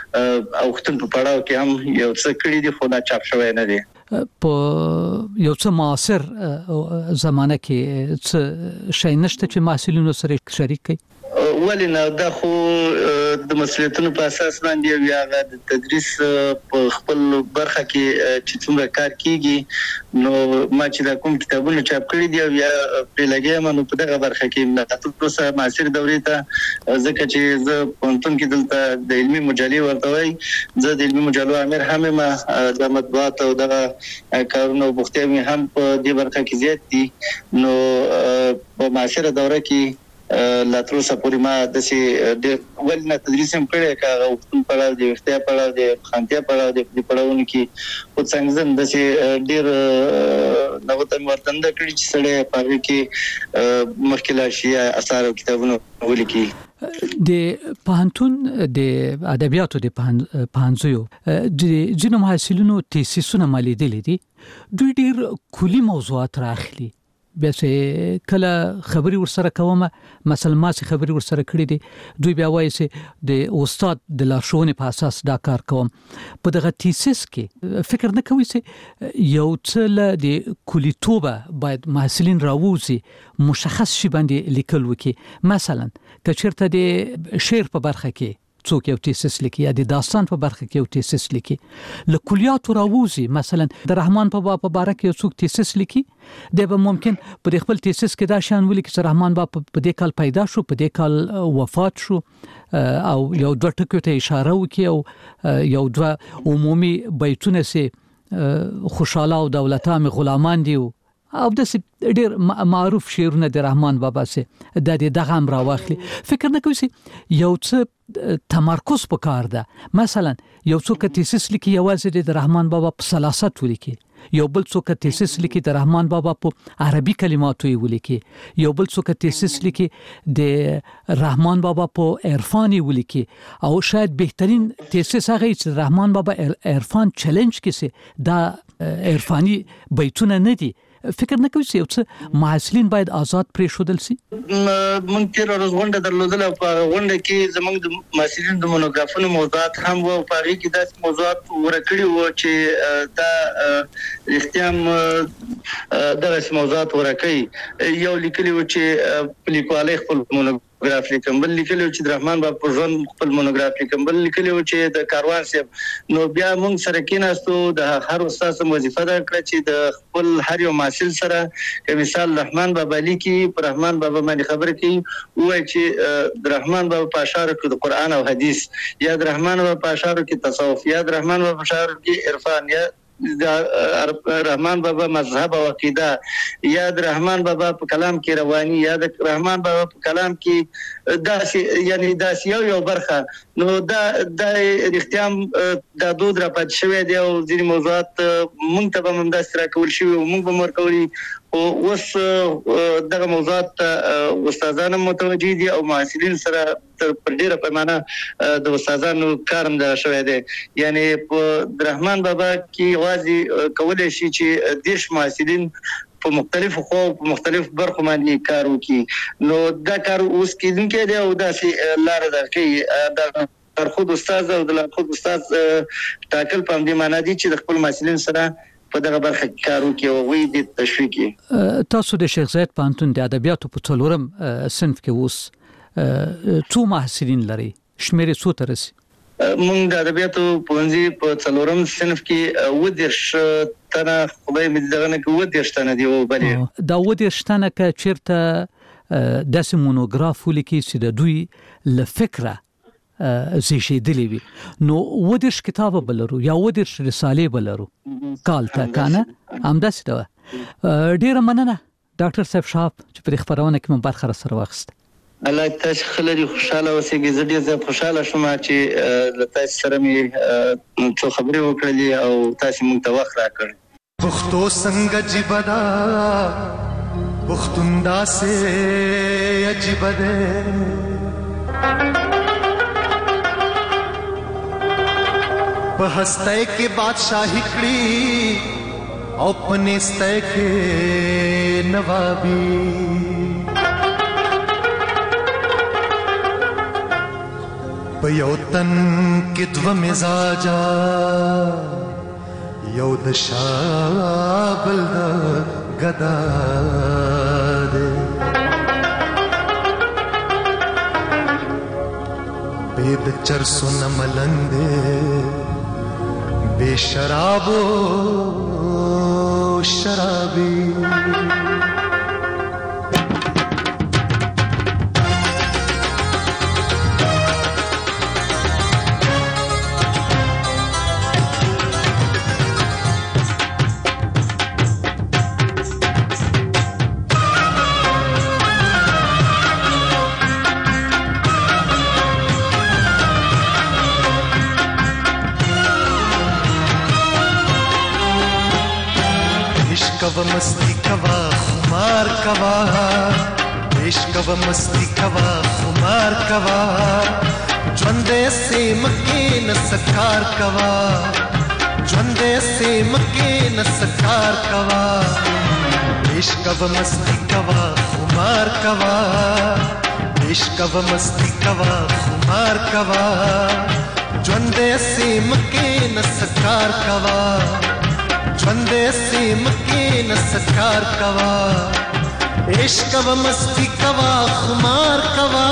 اوختن په پړاو کې هم یو څه کړی دی خو دا چاپ شوی نه دی په یو څه معاصر زمانه کې څه شي نشته چې محصلینو سره شریک کړي ولې نه دا خو د مسؤلیتونو په اساس باندې یا د تدریس په خپل برخه کې چې څومره کار کیږي نو ما چې دا کوم کتابونه چاپ کړی دي یا په لګیا منو په دغه برخه کې نه تاسو سره معاصر دورې ته ځکه چې زه پونتون کې دلته د علمي مجلې ورته وای زه د علمي مجلو امیر هم ما د مطبوعات او دغه کارونو بوختي هم په دې برخه کې زیات دي نو په معاصر دوره کې لاتروسه پوری ما د سي د ولنه تدریس هم کړی کاغه وختون پړاو دی وختیا پړاو دی خانتیا پړاو دی په پړاوونه کې په څنګه د سي ډیر نوته مرتند کړی چې سړی په کې مخکله شي اثار او کتابونه ولیکي د پوهنتون د ادبیاتو د پوهنځیو د جنو محصلینو تیسیسونه مالیدل دي دوی ډیر کلی موضوعات راخلي بیا چې کله خبري ورسره کوم مثلا ما سي خبري ورسره کړې دي دوی بیا وایي چې د استاد د لارښوونې په اساس دا کار کوم په دغه تیسیس کې فکر نه کوي چې یو څه له د کلیتوبه باید محصلین راووزي مشخص شي باندې لیکل وکړي مثلا که چیرته د شعر په برخه کې څوک یو تیسیس لیکي یا د داستان په برخه کې یو تیسیس لیکي له کلیاتو راووزي مثلا د رحمان بابا په باره کې یو څوک تیسیس لیکي دی به ممکن په خپل تیسیس کې دا شان ولیکي چې رحمان بابا په دې کال پیدا شو په دې کال وفات شو او یو دوه ټکو ته اشاره وکړي او یو دوه عمومي بیتونه سي خوشاله او دولتام غلامان دي او د ډیر معروف شعرونه د رحمان بابا سي د دغه هم راوخلي فکر نه کوي یو څه تمرکز پکار ده مثلا یو څوک تیسیس لیکي یوازې د رحمان بابا په سلاست ولیکي یو بل څوک تیسیس لیکي د رحمان بابا په عربي کلماتو ولیکي یو بل څوک تیسیس لیکي د رحمان بابا په عرفاني ولیکي او شاید بهترین تیسیس هغه چې رحمان بابا عرفان چیلنج کیسه دا عرفاني بیتونه نه دي فکر نه کوي چې څه محصلین باید آزاد پرې شودل سي مونږ تیر ورځ غونډه درلودله په غونډه کې زموږ د محصلین د مونوګرافونو موضوعات هم وو په هغه کې داسې موضوعات ورکړي وو چې دا اختیام دغه موضوعات ورکړي یو لیکلي و چې لیکوالۍ خپل مونوګراف لیکم بل لیکلو چې د رحمان بابا په ژوند خپل مونوګراف لیکم بل لیکلو چې د کاروان صاحب نو بیا موږ سره کېناستو د هر استاد وظیفه ده کړ چې د خپل هر یو محصل سره که مثال رحمان بابا لیکي پر رحمان بابا باندې خبر کوي وایي چې د رحمان بابا په اشعارو کې د قران او حدیث یا د رحمان بابا په اشعارو کې تصوف یا د رحمان بابا په اشعارو کې عرفان یا د رحمان بابا مذهب او عقیده یا د رحمان بابا په کلام کې رواني یا د رحمان بابا په کلام کې داسې یعنی داسې یو برخه نو دا د اختیام د دود را پات شوی دی او ځینې موضوعات مونږ ته به هم داسې راکول شوي او مونږ به هم ورکولي او اوس دغه موضوعات استادان متوجه دي او محصلین سره پر ډیره پیمانه د استادانو کارم دا شوی دی یعنی په رحمان بابا کې واځي کولای شي چې دیش محصلین په مختلفو خو په مختلفو برخو باندې کار وکړي نو دا کار اوس کېدونکی دی او داسې لار ده کې دا ترخود استاد او د لارخود استاد ټاکل په دې معنی دي چې د خپل محصلین سره په دغه برخه کې کار وکړي او وی د تشویق تاسو د شیخ زاید پانتون د ادبیاتو په څلورم صنف کې اوس څو محصلین لري شمیرې څو تر رسي مونږ د ادبیاتو پوهنځي په څلورم صنف کې و دیرش تنه خدای مې دغه نه کې و دیرش تنه دی او بلې دا و دیرش تنه کې چیرته داسې مونوګراف ولیکي چې د دوی له فکره زیږیدلی وي نو و دیرش کتاب بلرو یا و دیرش رسالې بلرو کال ته کنه همداسې ده ډیره مننه ډاکټر صاحب شاب چې په خبرونه کې مون برخه سره واخیست الله تاسو خلری خوشاله اوسئ زه ډیر زیات خوشاله شوم چې له تاسو سره مې څو خبرې وکړلې او تاسو موږ ته وخت راکړ پښتو څنګه جبدا پښتوندا سه عجیب ده په هسته کې بادشاہي کړی او پنيسته کې نوابي په یو تن کې دو مزاجا یو د شابل د غدا ده بيد چرسو نملنده بے شرابو شرابی कवा मस्ती कवा खुमार कवा इश्क कवा मस्ती कवा खुमार कवा ژوندې سي مکه نسکار کوا ژوندې سیم کې نسکار کوا عشق و مستی کوا خمار کوا عشق و مستی کوا خمار کوا ژوندې سیم کې نسکار کوا ژوندې سیم کې نسکار کوا عشق و مستی کوا خمار کوا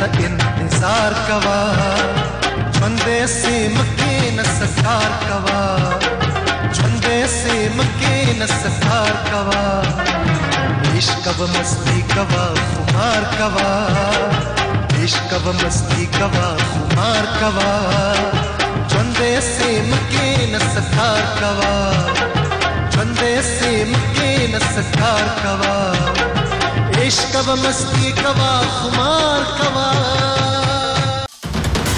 इंतजार कवा बंदे से मके न सकार कवा बंदे से मके न सकार कवा इश्क व मस्ती कवा खुमार कवा इश्क व मस्ती कवा खुमार कवा बंदे से मके न सकार कवा बंदे से मके न सकार कवा इश्क व मस्ती कवा खुमार कवा